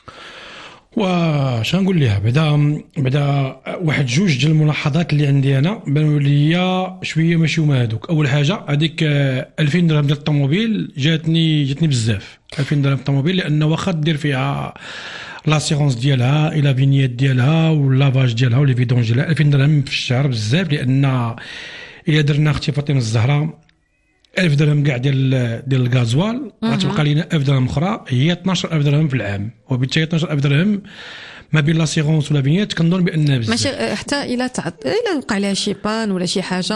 S3: واش غنقول لها؟ بعدا بعدا واحد جوج ديال الملاحظات اللي عندي انا بانوا لي شويه ماشي هما هذوك. اول حاجه هذيك ألفين درهم ديال الطوموبيل جاتني جاتني بزاف. ألفين درهم الطوموبيل لان واخا دير فيها لاسيغونس ديالها الى فينيات ديالها واللافاج ديالها ولي فيدون ديالها ألفين درهم في الشهر بزاف، لان الا درنا اختي فاطمه الزهراء ألف درهم كاع ديال ديال الغازوال غتبقى لينا ألف درهم اخرى، هي اثناش ألف درهم في العام، وبالتالي اثناش ألف درهم ما بين لاسيغونس ولا فينيات كنظن بان بزاف.
S2: ماشي حتى الى تعط الى وقع لها شي بان ولا شي حاجه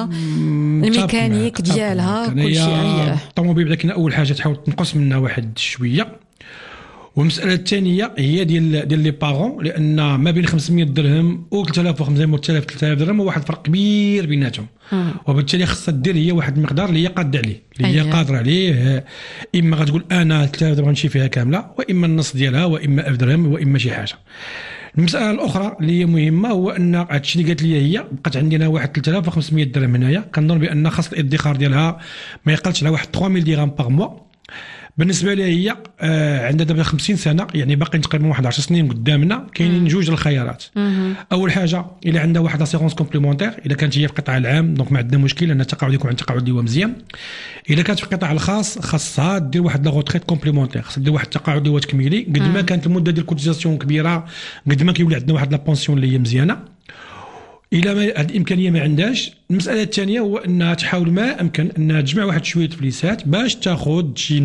S2: الميكانيك ديالها كل شيء.
S3: الطوموبيل بدا كاين اول حاجه تحاول تنقص منها واحد شويه. والمساله الثانيه هي ديال ديال لي بارون، لان ما بين خمسمية درهم و ثلاثة آلاف وخمسمية و ثلاثة آلاف درهم واحد الفرق كبير بيناتهم، وبالتالي خاصها دير هي واحد المقدار اللي هي قاده عليه اللي هي قادره عليه. اما غتقول انا ثلاثة آلاف درهم غنمشي فيها كامله، واما النص ديالها، واما ألف درهم، واما شي حاجه. المساله الاخرى اللي هي مهمه هو ان هادشي اللي قالت لي هي بقات عندنا واحد ثلاثة آلاف وخمسمية درهم هنايا، كنظن بان خاص الادخار ديالها ما يقلش على واحد ثلاثة مية درهم باغ موا. بالنسبه لها هي آه عندها دابا خمسين سنه، يعني باقي تقريبا واحد عشر سنين قدامنا. كاينين جوج الخيارات. اول حاجه الا عندها واحد لاسيغونس كومبليمونتير، الا كانت هي في القطاع العام دونك ما عندنا مشكل لان التقاعد يكون عند التقاعد اللي هو مزيان. الا كانت في القطاع الخاص خاصها دير واحد لا روتريت كومبليمونتير، خاصها دير واحد التقاعد اللي هو تكميلي. قد ما كانت المده ديال الكوتيزاسيون كبيره قد ما كيولي عندنا واحد لا بونسيون اللي هي مزيانه. الى ما هذه الامكانيه ما عندهاش، المساله الثانيه هو انها تحاول ما امكن انها تجمع واحد شويه فليسات باش تاخذ شي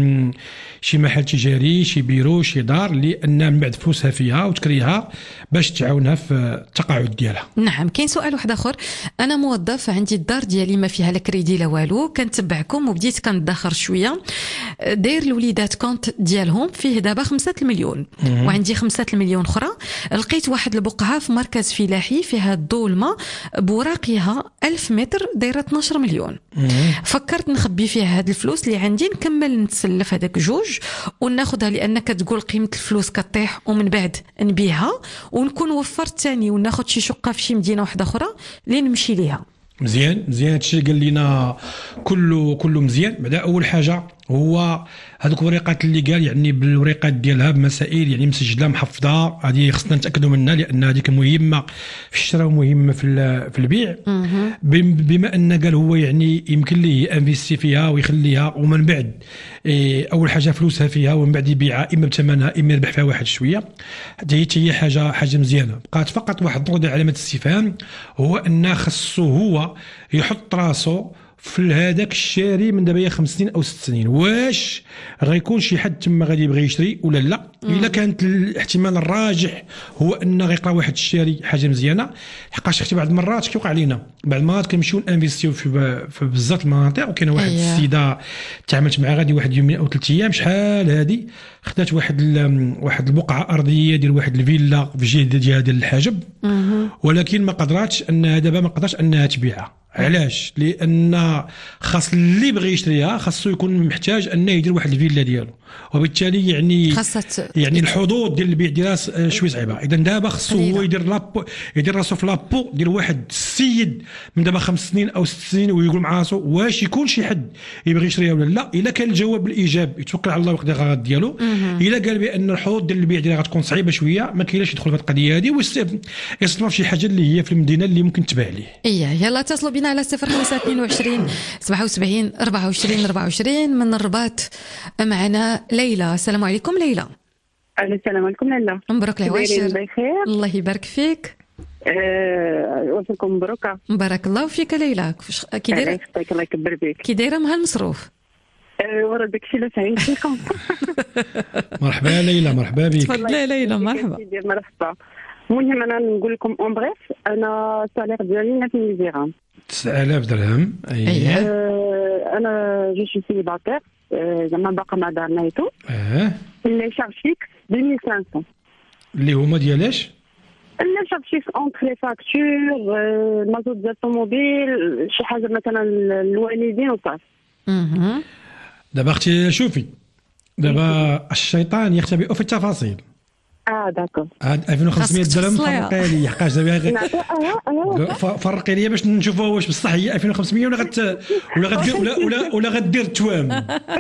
S3: شي محل تجاري، شي بيرو، شي دار لان من بعد فلوسها فيها وتكريها باش تعاونها في التقاعد ديالها.
S2: نعم. كاين سؤال واحد اخر، انا موظف عندي الدار ديالي ما فيها لا كريدي لا والو، كنتبعكم وبديت كندخر شويه، داير الوليدات كونت ديالهم فيه دابا خمسة المليون وعندي خمسة المليون اخرى. لقيت واحد البقعه في مركز فلاحي فيها الظلمه بوراقيها ألف متر دايره اثناش مليون. فكرت نخبي فيها هاد الفلوس اللي عندي، نكمل نتسلف هذاك جوج وناخذها، لان كتقول قيمه الفلوس كطيح ومن بعد نبيعها ونكون وفرت ثاني وناخذ شي شقه في شي مدينه واحده اخرى اللي نمشي ليها.
S3: مزيان مزيان هادشي قال لنا كله كله مزيان. بعدا اول حاجه هو هذوك الوريقات اللي قال، يعني بالوريقات ديالها بمسائل يعني مسجله محفظه، هذه خصنا نتاكدوا منها لان هذيك مهمه في الشراء ومهمه في في البيع. بما ان قال هو يعني يمكن ليه انفيستي فيها ويخليها ومن بعد اول حاجه فلوسها فيها ومن بعد يبيعها اما بثمنها اما يربح فيها واحد شويه. هذه هي حاجه حاجه مزيانه. بقات فقط واحد النقطه علامه استفهام، هو ان خصو هو يحط راسو في هذاك الشاري من دابا خمس سنين او ست سنين، واش غيكون شي حد تما غادي يبغي يشري ولا لا؟ الا كانت الاحتمال الراجح هو ان غيقرا واحد الشاري حاجه مزيانه، حقاش اختي بعض المرات كيوقع علينا بعض المرات كنمشيو انفيستيو في, في بزاف المناطق، وكاينه واحد أيه. السيده تعاملت معها غادي واحد يومين او ثلاث ايام شحال هذه خدات واحد واحد البقعه ارضيه ديال واحد الفيلا في جهه ديال ديال الحاجب، ولكن ما قدراتش انها دابا ما قدرتش انها تبيعها. علاش؟ لان خاص اللي بغى يشريها خاصو يكون محتاج انه يدير واحد الفيلا ديالو، وبالتالي يعني
S2: خاصت
S3: يعني الحظوظ ديال البيع ديالها شويه صعيبه. اذا دابا خاصو هو يدير لابو يدير راسو في لابو ديال واحد السيد من دابا خمس سنين او ست سنين، ويقول مع راسو واش يكون شي حد يبغي يشريها ولا لا. الا كان الجواب بالايجاب يتوكل على الله ويقدر الغرض ديالو. الا قال بان الحظوظ ديال البيع ديالها غتكون صعيبه شويه، ما كاينلاش يدخل في القضيه هذه ويستثمر في شي حاجه اللي هي في المدينه اللي ممكن تباع ليه.
S2: ايه يلا اتصلوا بنا على صفر خمسة اثنين وعشرين سبعة وسبعين أربعة وعشرين أربعة وعشرين. من الرباط معنا ليلى. السلام عليكم ليلى.
S6: السلام عليكم ليلى.
S2: مبروك العواشر.
S6: بخير
S2: الله يبارك فيك.
S6: أه وفيكم مبروكه.
S2: بارك الله فيك ليلى. كي دايره؟
S6: الله يكبر بك.
S2: كي دايره مع المصروف؟
S6: أه ورا داكشي اللي فهمت فيكم.
S3: مرحبا ليلى. مرحبا بك.
S2: تفضلي ليلى. مرحبا.
S6: مرحبا. المهم انا نقول لكم اون بريف، انا السالير ديالي ثمانية درهم.
S3: تسعة آلاف درهم.
S6: اييه. أه انا جو سي سيليباتير، زعما باقا مع دارنا ايتو.
S3: اه.
S6: اللي شارج فيكس ألفين وخمسمية.
S3: اللي هما ديالاش؟
S6: اللي شارج فيكس اونتر لي فاكتور، المازوت ديال الطوموبيل، شي حاجه مثلا الوالدين وصافي.
S2: اها.
S3: دابا اختي شوفي، دابا الشيطان يختبئ في التفاصيل.
S6: اه داكور.
S3: هاد ألفين وخمسمية درهم فرقي لي حقاش دابا فرقي لي باش نشوفوا واش بصح هي ألفين وخمسمية ولا غت ولا غدير ولا ولا, ولا غدير التوام.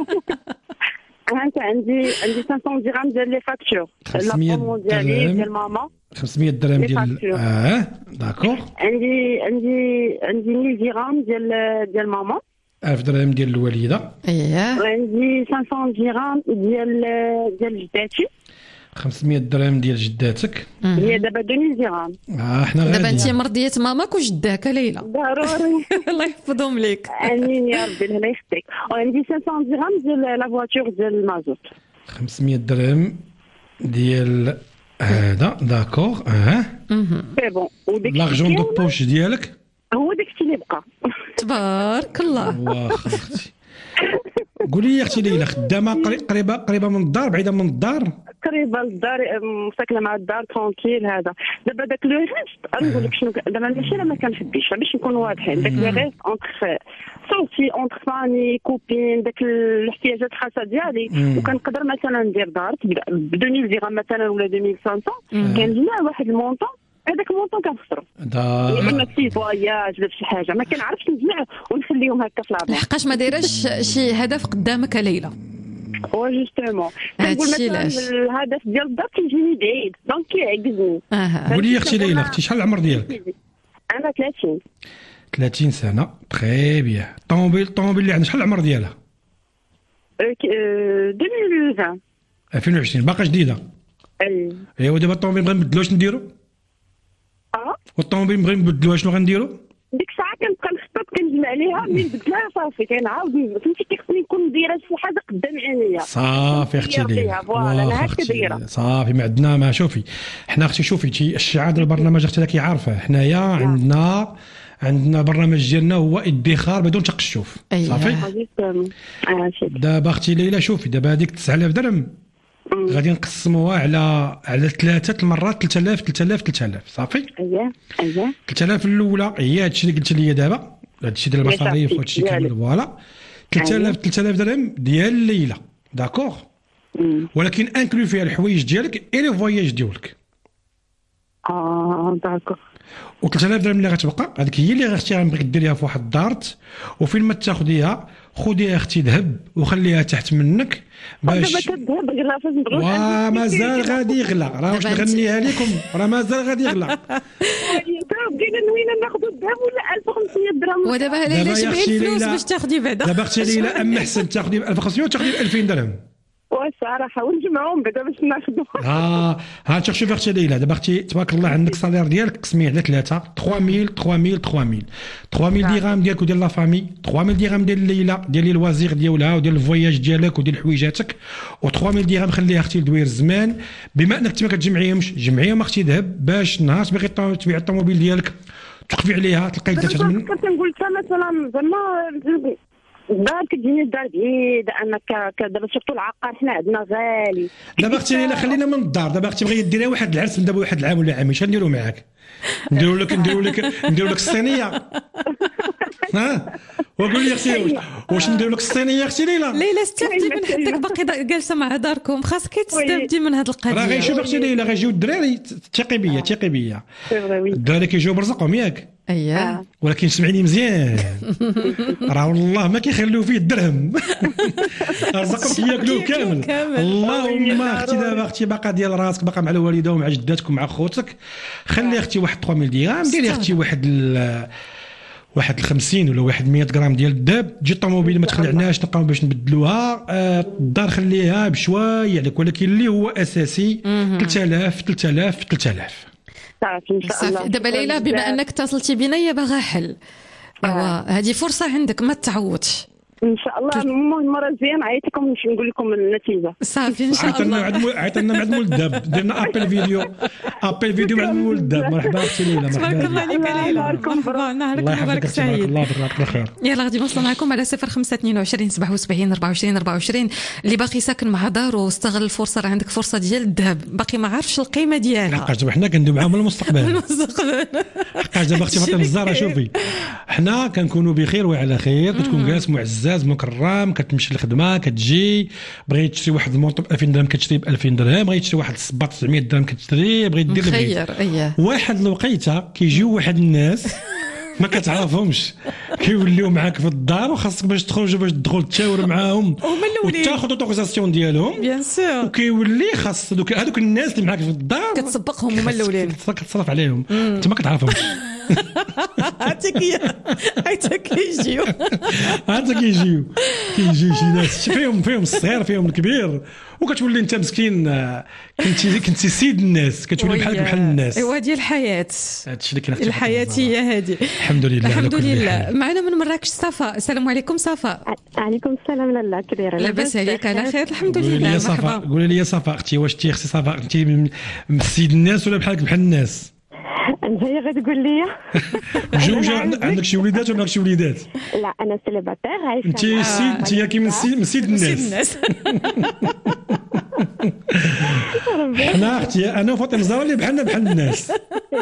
S6: انت عندي عندي خمسمية درهم ديال لي فاكتور، لابومو ديالي ديال ماما
S3: خمسمية درهم ديال اه داكور.
S6: عندي عندي عندي مية درهم ديال ديال ماما،
S3: ألف درهم ديال الوالده.
S2: اييه.
S6: وعندي خمسمية درهم ديال ديال جداتي، خمسمية
S3: درهم ديال جداتك.
S6: هي دابا ألفين درهم.
S3: اه حنا غادي
S2: دابا انت مرضيه ماماك وجداك ليلى.
S6: ضروري.
S2: الله يحفظهم لك.
S6: امين يا ربي الله يخليك. وعندي خمسمية درهم ديال لا فواتور ديال المازوت.
S3: خمسمية درهم ديال هذا داكور. اه
S6: سي بون. وديك
S3: لاغجون دو بوش ديالك
S6: هو داكشي اللي بقى.
S2: تبارك الله.
S3: واخا اختي. قولي لي اختي ليلى، خدامه قريبه قريبه من الدار بعيده من الدار؟
S6: قريبه للدار، مساكنه مع الدار ترونكيل. هذا دابا داك لو ريست نقول لك شنو دابا ماشي انا ما كنحبش باش نكونوا واضحين. داك لو ريست اونتر صوتي اونتر فاني كوبين، داك الاحتياجات الخاصه ديالي، وكنقدر مثلا ندير دار ب ألفين درهم مثلا ولا ألفين وخمسمية، كنجمع واحد المونطون، هذاك المونطون كنخسرو يا اما في فواياج ولا شي حاجه، ما كنعرفش نجمع ونخليهم هكا في لابا.
S2: لحقاش ما دايرش شي هدف قدامك ليلى؟
S6: هو جوستومون كنقول مثلا الهدف ديال الدار كيجيني بعيد دونك كيعجزني.
S2: اها.
S3: قولي لي اختي ليلى، اختي شحال العمر ديالك؟
S6: انا ثلاثين.
S3: ثلاثين سنه. تري بيان. الطوموبيل الطوموبيل اللي عندك شحال العمر ديالها؟
S6: ألفين وعشرين.
S3: ألفين وعشرين باقا جديده.
S6: اي.
S3: ايوا دابا الطوموبيل بغا نبدلو واش نديرو؟
S6: اه.
S3: والطوموبيل بغا نبدلو شنو غنديرو؟
S6: ديك الساعه كنبقى نخطط كنجمع عليها ملي بدلها صافي كنعاود فهمتي كيخصني نكون دايره شي حاجه قدام عينيا.
S3: صافي اختي ليلى.
S6: فوالا انا هكا دايره.
S3: صافي ما عندنا ما شوفي حنا اختي شوفي تي الشعار ديال البرنامج اختي راكي عارفه حنايا عندنا عندنا برنامج ديالنا هو ادخار بدون تقشف. صافي. دابا اختي ليلى شوفي دابا هذيك تسعة آلاف درهم غادي نقسموها على على ثلاثه المرات ثلاثة آلاف ثلاثة آلاف ثلاثة آلاف. صافي.
S6: اييه اييه.
S3: ثلاثة آلاف الاولى هي هادشي اللي قلت لي دابا، هادشي ديال المصاريف وهادشي كامل. فوالا ثلاثة آلاف ثلاثة آلاف درهم ديال الليله داكوغ، ولكن انكلو فيها الحوايج ديالك اي لي فواياج ديالك.
S6: اه داكوغ.
S3: و ثلاثة آلاف درهم اللي غتبقى هذيك هي اللي غتختي غنبغيك ديريها في واحد الدارت، وفين ما تاخذيها خذيها اختي ذهب وخليها تحت منك باش
S6: دابا كذهب غلا فاش نبغيو.
S3: وا مازال غادي يغلى، راه واش نغنيها لكم راه مازال غادي يغلى.
S6: بقينا نوينا ناخذوا الذهب ولا ألف وخمسمية درهم.
S2: ودابا ليلى جمعي الفلوس باش تاخذي بعدا.
S3: دابا اختي ليلى اما احسن تاخذي ب ألف وخمسمية وتاخذي ب ألفين درهم.
S6: واه الصراحه ونجمعهم بعدا باش ناخذوا.
S3: اه ها انت شوف اختي ليلى دابا اختي تبارك الله عندك الصالير ديالك قسميه على ثلاثه ثلاثة آلاف ثلاثة آلاف ثلاثة آلاف ثلاثة آلاف درهم ديالك وديال لا فامي ثلاثة آلاف درهم ديال ليلى ديال لي الوزير ديالها وديال الفواياج ديالك وديال حويجاتك و ثلاثة آلاف درهم خليها اختي لدوير الزمان. بما انك انت ما كتجمعيهمش جمعيهم اختي ذهب باش نهار تبغي تبيع الطوموبيل ديالك توقفي عليها تلقاي دات من
S6: كنت نقول مثلا زعما الدار كتجيني الدار بعيد انك دابا سورتو العقار حنا عندنا غالي.
S3: دابا اختي ليلى خلينا من الدار دابا اختي بغيتي ديريها واحد العرس من دابا واحد العام ولا عامين شنو نديروا معاك؟ نديروا لك نديروا لك نديروا لك الصينيه ها وقول لي اختي واش واش نديروا لك الصينيه اختي ليلى؟
S2: ليلى استفدي من حدك باقي جالسه مع داركم خاصك تستفدي من هذه القضيه.
S3: راه غيشوف اختي ليلى غيجيو الدراري ثقي بيا ثقي بيا الدراري كيجيو برزقهم ياك
S2: اييه
S3: ولكن سمعيني مزيان راه والله ما كيخليو فيه الدرهم رزقهم ياكلوه كامل. اللهم اختي دابا اختي باقا ديال راسك باقا مع الوالده ومع جداتك ومع خوتك خلي اختي واحد ثلاثة آلاف درهم ديري اختي واحد واحد خمسين ولا واحد مية غرام ديال الذهب تجي الطوموبيل ما تخلعناش نلقاو باش نبدلوها. آه الدار خليها بشويه عليك ولكن اللي هو اساسي ثلاثة آلاف ثلاثة آلاف ثلاثة آلاف
S6: صافي ان شاء الله.
S2: دابا ليلى بما انك اتصلتي بنا يا باغا حل ايوا هذه فرصه عندك ما تعوضش
S6: ان شاء الله. المهم مره زين عيط لكم باش نقول لكم النتيجه.
S2: صافي ان شاء الله.
S3: عيطنا عيطنا مع مول الذهب درنا ابل فيديو ابل فيديو مع مول الذهب. مرحبا اختي ليلى مرحبا.
S2: تبارك الله عليك ليلى مرحبا نهارك مبارك سعيد.
S3: الله يبارك خير.
S2: يلا غادي نوصل معكم على صفر خمسة اثنين وعشرين سبعة وسبعين أربعة وعشرين أربعة وعشرين اللي باقي ساكن مع دارو واستغل الفرصه راه عندك فرصه ديال الذهب باقي ما عارفش القيمه ديالها.
S3: حقاش دابا حنا كندوي معاهم المستقبل
S2: المستقبل
S3: حقاش دابا اختي فاطمه الزهراء شوفي حنا كنكونوا بخير وعلى خير كتكون جالس معزز مكرم كتمشي للخدمه كتجي بغيت تشري واحد المونطو ب ألفين درهم كتشري ب ألفين درهم بغيت تشري واحد الصباط تسعمية درهم كتشري بغيت دير
S2: خير اييه
S3: واحد الوقيته كيجيو واحد الناس ما كتعرفهمش كيوليو معاك في الدار وخاصك باش تخرج باش تدخل تشاور معاهم وتاخذ اوتوريزاسيون ديالهم
S2: بيان سور
S3: وكيولي خاص دوك هذوك الناس اللي معاك في الدار
S2: كتسبقهم هما الاولين
S3: كتصرف عليهم انت ما كتعرفهمش
S2: حتى كي حتى كيجيو
S3: حتى كيجيو كيجيو شي ناس فيهم فيهم الصغير فيهم الكبير وكتولي انت مسكين كنتي كنتي سيد الناس كتولي بحالك بحال الناس.
S2: ايوا ديال الحياه
S3: هادشي اللي كاين
S2: الحياه هي هذه.
S3: الحمد لله
S2: الحمد لله. معنا من مراكش صفاء. السلام عليكم صفاء.
S6: عليكم السلام لاله كبيره
S2: لاباس عليك على خير الحمد لله.
S3: مرحبا. قولي لي صفاء اختي واش انت اختي صفاء انت من سيد الناس ولا بحالك بحال الناس؟
S6: انت هي غتقول لي
S3: مجوجه عندك شي وليدات ولا شي وليدات؟
S6: لا انا سيليباتير عايشه.
S3: انت سيد انت كي من سيد من سيد الناس. حنا اختي انا وفاطمه الزهراء اللي بحالنا بحال الناس.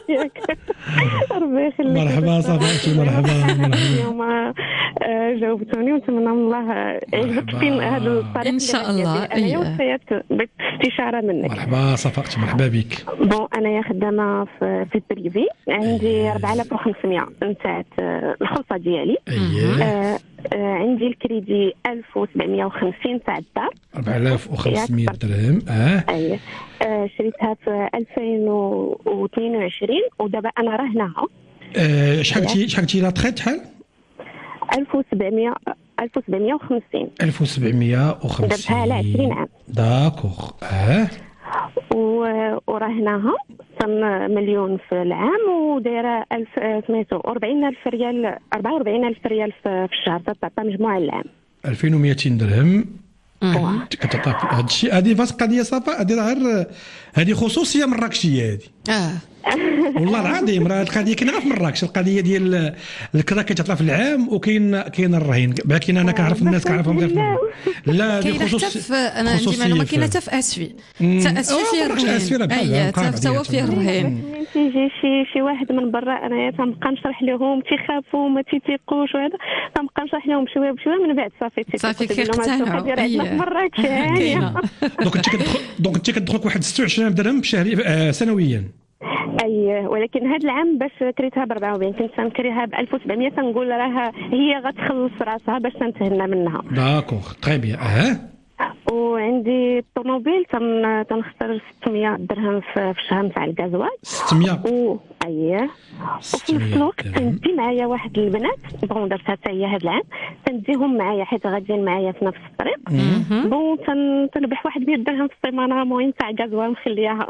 S6: ربي يخليك.
S3: مرحبا صافي مرحبا مرحبا.
S6: اليوم جاوبتوني ونتمنى من الله يعجبك فين هذا الطريق
S2: ان شاء الله.
S6: انا وصيت بغيت استشاره منك.
S3: مرحبا صافي اختي مرحبا بك.
S6: بون انايا خدامه في في البريفي عندي أربعة آلاف وخمسمية نتاع الخلطه ديالي.
S3: اييه
S6: عندي الكريدي ألف وسبعمية وخمسين تاع الدار
S3: أربعة آلاف وخمسمية درهم. اه
S6: اييه شريتها في ألفين واثنين وعشرين ودابا انا راهناها.
S3: اه شحال تي شحال تي لا تريت شحال؟
S6: ألف وسبعمية ألف وسبعمية وخمسين
S3: ألف وسبعمية وخمسين
S6: درتها على عشرين عام.
S3: داكوغ. اه
S6: وراهناها صن مليون في العام ودايره ألف سميتو أربعين ألف ريال أربعة وأربعين ألف ريال في الشهر تعطى مجموع العام
S3: ألفين ومئتين درهم كتعطى هذا الشيء. هذه فاس قضيه صافا هذه غير هذه خصوصيه مراكشيه هذه. اه والله العظيم راه القضيه كاينه غير في مراكش القضيه ديال الكرا كتعطى في العام وكاين كاين الرهين لكن انا كنعرف الناس كنعرفهم غير في لا هذه خصوص
S2: انا عندي معلومه كاينه حتى في اسفي حتى اسفي فيه الرهين. اي حتى هو فيه الرهين.
S6: تيجي شي شي واحد من برا انايا تنبقى نشرح لهم تيخافوا ما تيثيقوش وهذا تنبقى نشرح لهم بشويه بشويه من بعد صافي
S2: صافي كيقتنعوا. اي
S6: مراكش
S3: دونك انت كتدخل دونك انت كتدخلك واحد ستة وعشرين درهم شهري آه سنويا.
S6: اي ولكن هذا العام باش كريتها ب أربعة وأربعين كنت نكريها ب ألف وسبعمية تنقول راه هي غتخلص راسها باش تنتهنا منها.
S3: داكوغ طري بيان. اه
S6: وعندي عندي الطوموبيل تن تنختار ستمية درهم في الشهر تاع الغازوال.
S3: ستمية
S6: و اييه وفي نفس الوقت تندي معايا واحد البنات بون درتها حتى هي هذا العام، تنديهم معايا حيت غاديين معايا في نفس الطريق. بون تن تنربح واحد مية درهم في السيمانه مهم تاع غازوال نخليها.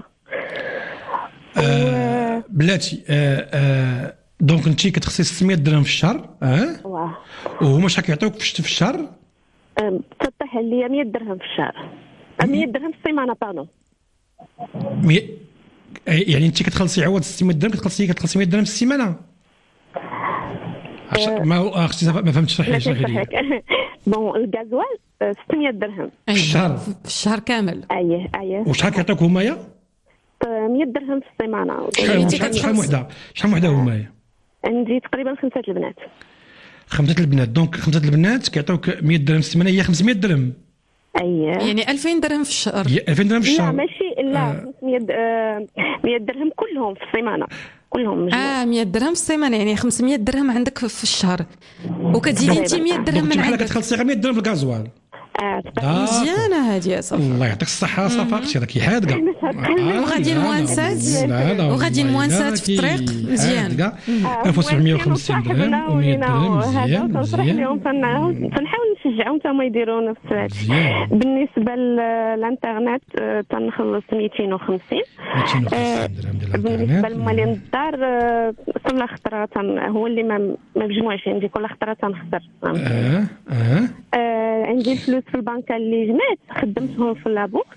S3: آه بلاتي آه آه دونك انت كتخصي ستمية درهم في الشهر اه
S6: واه
S3: وهما شحال كيعطيوك في الشهر؟
S6: تطيح لي مية درهم في الشهر، مية درهم في السيمانه بانو.
S3: مي... يعني انت كتخلصي عوض ستمية درهم كتخلصي كتخلصي مية درهم في السيمانه؟ عش... ما اختي ما فهمتش شرحي شرحي لي.
S6: بون الغازوال ستمية درهم
S3: في الشهر
S2: في الشهر كامل.
S6: اييه اييه.
S3: وشحال كيعطيوك همايا؟
S6: مية درهم في السيمانه.
S3: شحال شحال وحده شحال وحده همايا؟
S6: عندي تقريبا خمسة البنات.
S3: خمسة البنات دونك خمسة البنات كيعطيوك مية درهم في السيمانه، هي خمسمية درهم.
S6: اييه
S2: يعني ألفين درهم في الشهر.
S3: ألفين درهم في الشهر؟
S6: لا ماشي لا آه. خمسمية آه مية درهم كلهم في السيمانه كلهم مجموع.
S2: اه مية درهم في السيمانه يعني خمسمية درهم عندك في الشهر وكتزيدي انت مية درهم من عندك.
S3: كتخلصي غير مية درهم في الغازوال.
S6: اه
S2: مزيانه هذه يا صافي.
S3: الله يعطيك الصحه صافاكتي راكي حادقه.
S2: وغاديين موانسات وغاديين موانسات في الطريق مزيان.
S3: ألف وسبعمية وخمسين درهم ومية درهم مزيان مزيان.
S6: تنحاول نشجعهم حتى هما يديروا نفس الشيء. بالنسبه للانترنت تنخلص ميتين وخمسين.
S3: ميتين وخمسين درهم ديال الانترنت.
S6: بالنسبه للمالين الدار كل خطره هو اللي ما مجموعش عندي، كل خطره تنخسر.
S3: اه اه
S6: عندي الفلوس في البنكه اللي جمعت خدمتهم في لابورس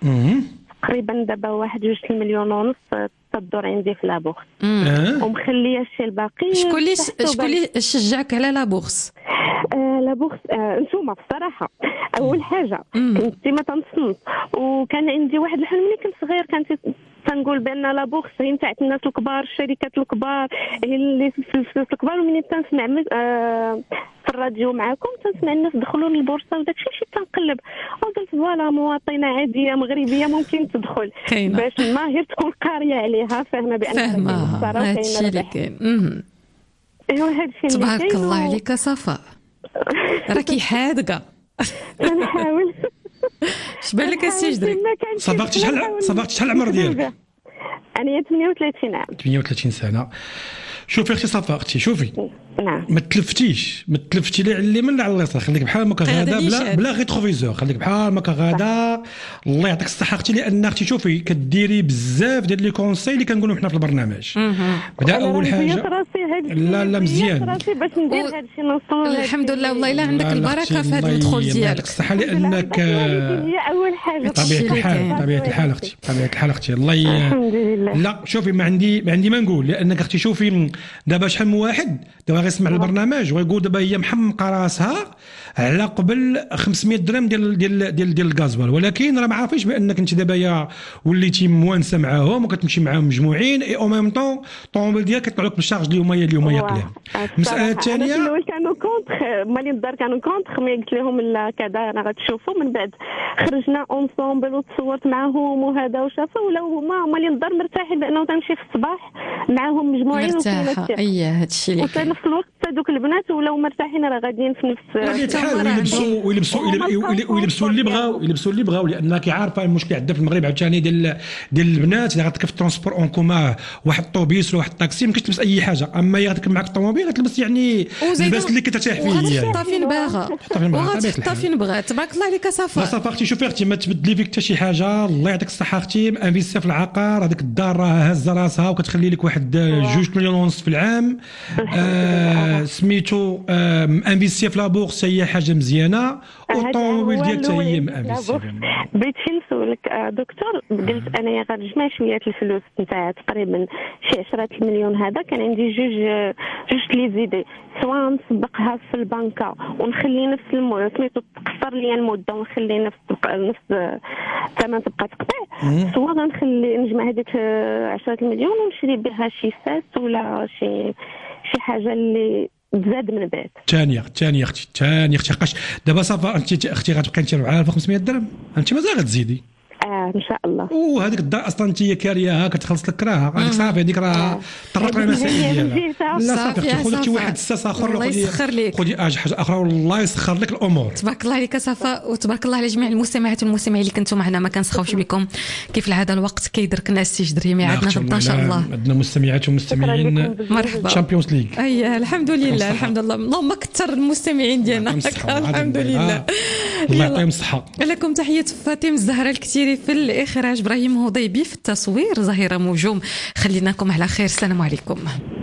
S6: تقريبا دابا واحد جوج المليون ونص تدور عندي في لابورس ومخليه الشيء الباقي.
S2: شكون اللي شكون اللي شجعك على لابورس؟
S6: آه لابورس آه انتوما بصراحه اول حاجه كنت ديما تنصنت وكان عندي واحد الحلم ملي كنت صغير، كانت تنقول بان لابورس هي نتاع الناس الكبار الشركات الكبار هي اللي في الفلوس الكبار. ومني تنسمع آه في الراديو معاكم تنسمع الناس دخلوا للبورصه وداك الشيء مشيت تنقلب وقلت فوالا مواطنه عاديه مغربيه ممكن تدخل باش ما غير تكون قاريه عليها فاهمه بان
S2: فاهمه هادشي اللي كاين.
S6: ايوا هادشي
S2: تبارك الله عليك صفاء راكي حادقه.
S6: نحاول.
S2: اش بالك السجدري؟
S3: صبغتي شحال صبغتي شحال العمر ديالك؟
S6: انا ثمانية وثلاثين عام.
S3: ثمانية وثلاثين سنه. شوفي اختي صفاء اختي شوفي
S6: نعم
S3: ما تلفتيش ما تلفتي لا على اليمين لا على اليسار، خليك بحال ما كغادا بلا بلا ريتروفيزور، خليك بحال ما كغادا. الله يعطيك الصحه اختي لان اختي شوفي كديري بزاف ديال لي كونساي اللي كنقولوا حنا في البرنامج. بدا اول حاجه لا لا مزيان
S6: باش ندير هذا الشيء نوصل.
S2: الحمد لله والله الا عندك البركه في هذا الدخول ديالك.
S3: الله يعطيك الصحه لانك
S6: هي اول حاجه
S3: طبيعه الحال طبيعه الحال اختي طبيعه الحال اختي الله
S6: الحمد لله.
S3: لا شوفي ما عندي ما عندي ما نقول لانك اختي شوفي دابا شحال من واحد دابا غيسمع البرنامج ويقول دابا هي محمقه راسها على قبل خمسمية درهم ديال ديال ديال ديال الغازوال، ولكن راه ما عارفينش بانك انت دابا يا وليتي موانسه معاهم وكتمشي معاهم مجموعين اي او ميم طون الطوموبيل ديالك كيطلع لك بالشارج اليوميه اليوميه قليل. المساله الثانيه
S6: الاول كانوا كونتر مالين الدار كانوا كونتر مي قلت لهم لا كذا انا غتشوفوا من بعد خرجنا اونسومبل وتصورت معاهم وهذا وشافوا ولاو هما مالين الدار مرتاحين لانه تنمشي في الصباح معاهم مجموعين
S2: مرتاحه. اييه هادشي اللي
S6: كاين. وفي نفس الوقت هذوك البنات ولاو مرتاحين راه غاديين في نفس
S3: ويلبسوا ويلبسوا ويلبسوا اللي بغاو يلبسوا اللي بغاو لانك عارفه المشكل عندنا في المغرب عاوتاني ديال ديال البنات اذا غتركب في الترونسبور اون كوما واحد الطوبيس ولا واحد الطاكسي ممكن تلبس اي حاجه، اما هي غتركب معك الطوموبيل غتلبس يعني اللباس اللي كترتاح فيه يعني
S2: وغتحطها فين باغا وغتحطها فين بغات. تبارك الله عليك صفاء.
S3: صافا اختي شوفي اختي ما تبدلي فيك حتى شي حاجه. الله يعطيك الصحه اختي انفيستي في العقار. هذيك الدار راه هازه راسها وكتخلي لك واحد جوج مليون ونص في العام. آه سميتو آه انفيستي في لابورس هي حاجه مزيانه والطوموبيل ديالك حتى هي انفيستي.
S6: بغيت نسولك دكتور قلت انا غنجمع شويه الفلوس نتاع تقريبا شي عشرة المليون هذا كان عندي جوج جوج لي زيدي سواء نصدقها في البنكه ونخلي نفس المده سميتو تقصر لي المده ونخلي نفس نفس ثمن تبقى تقطع، سواء غنخلي نجمع هذيك عشرة المليون ونشري بها شي فاس ولا شي شي حاجه اللي تزاد من بعد.
S3: ثانيه ثانيه اختي ثانيه اختي حقاش دابا صافا انت اختي غتبقى انت أربعة آلاف وخمسمية درهم انت مازال غتزيدي.
S6: اه ان شاء الله.
S3: وهذيك الدار اصلا انت كارياها كتخلص لك كراها هذيك صافي هذيك راه طرقنا المسائل ديالها. لا صافي خذ شي واحد الساس اخر
S2: الله يسخر لك،
S3: خذي حاجه اخرى والله يسخر لك الامور.
S2: تبارك الله عليك صفاء، وتبارك الله على جميع المستمعات والمستمعين اللي كنتم معنا. ما كنسخاوش بكم كيف العاده، الوقت كيدركنا السجدري ميعادنا غدا ان شاء الله.
S3: عندنا مستمعات ومستمعين
S2: مرحبا
S3: تشامبيونز ليغ.
S2: اي الحمد لله الحمد لله، اللهم كثر المستمعين ديالنا الحمد لله.
S3: الله يعطيهم الصحه.
S2: لكم تحيه فاطمه الزهراء الكثيري في الاخراج، ابراهيم هضيبي في التصوير، ظهيره موجوم. خليناكم على خير، السلام عليكم.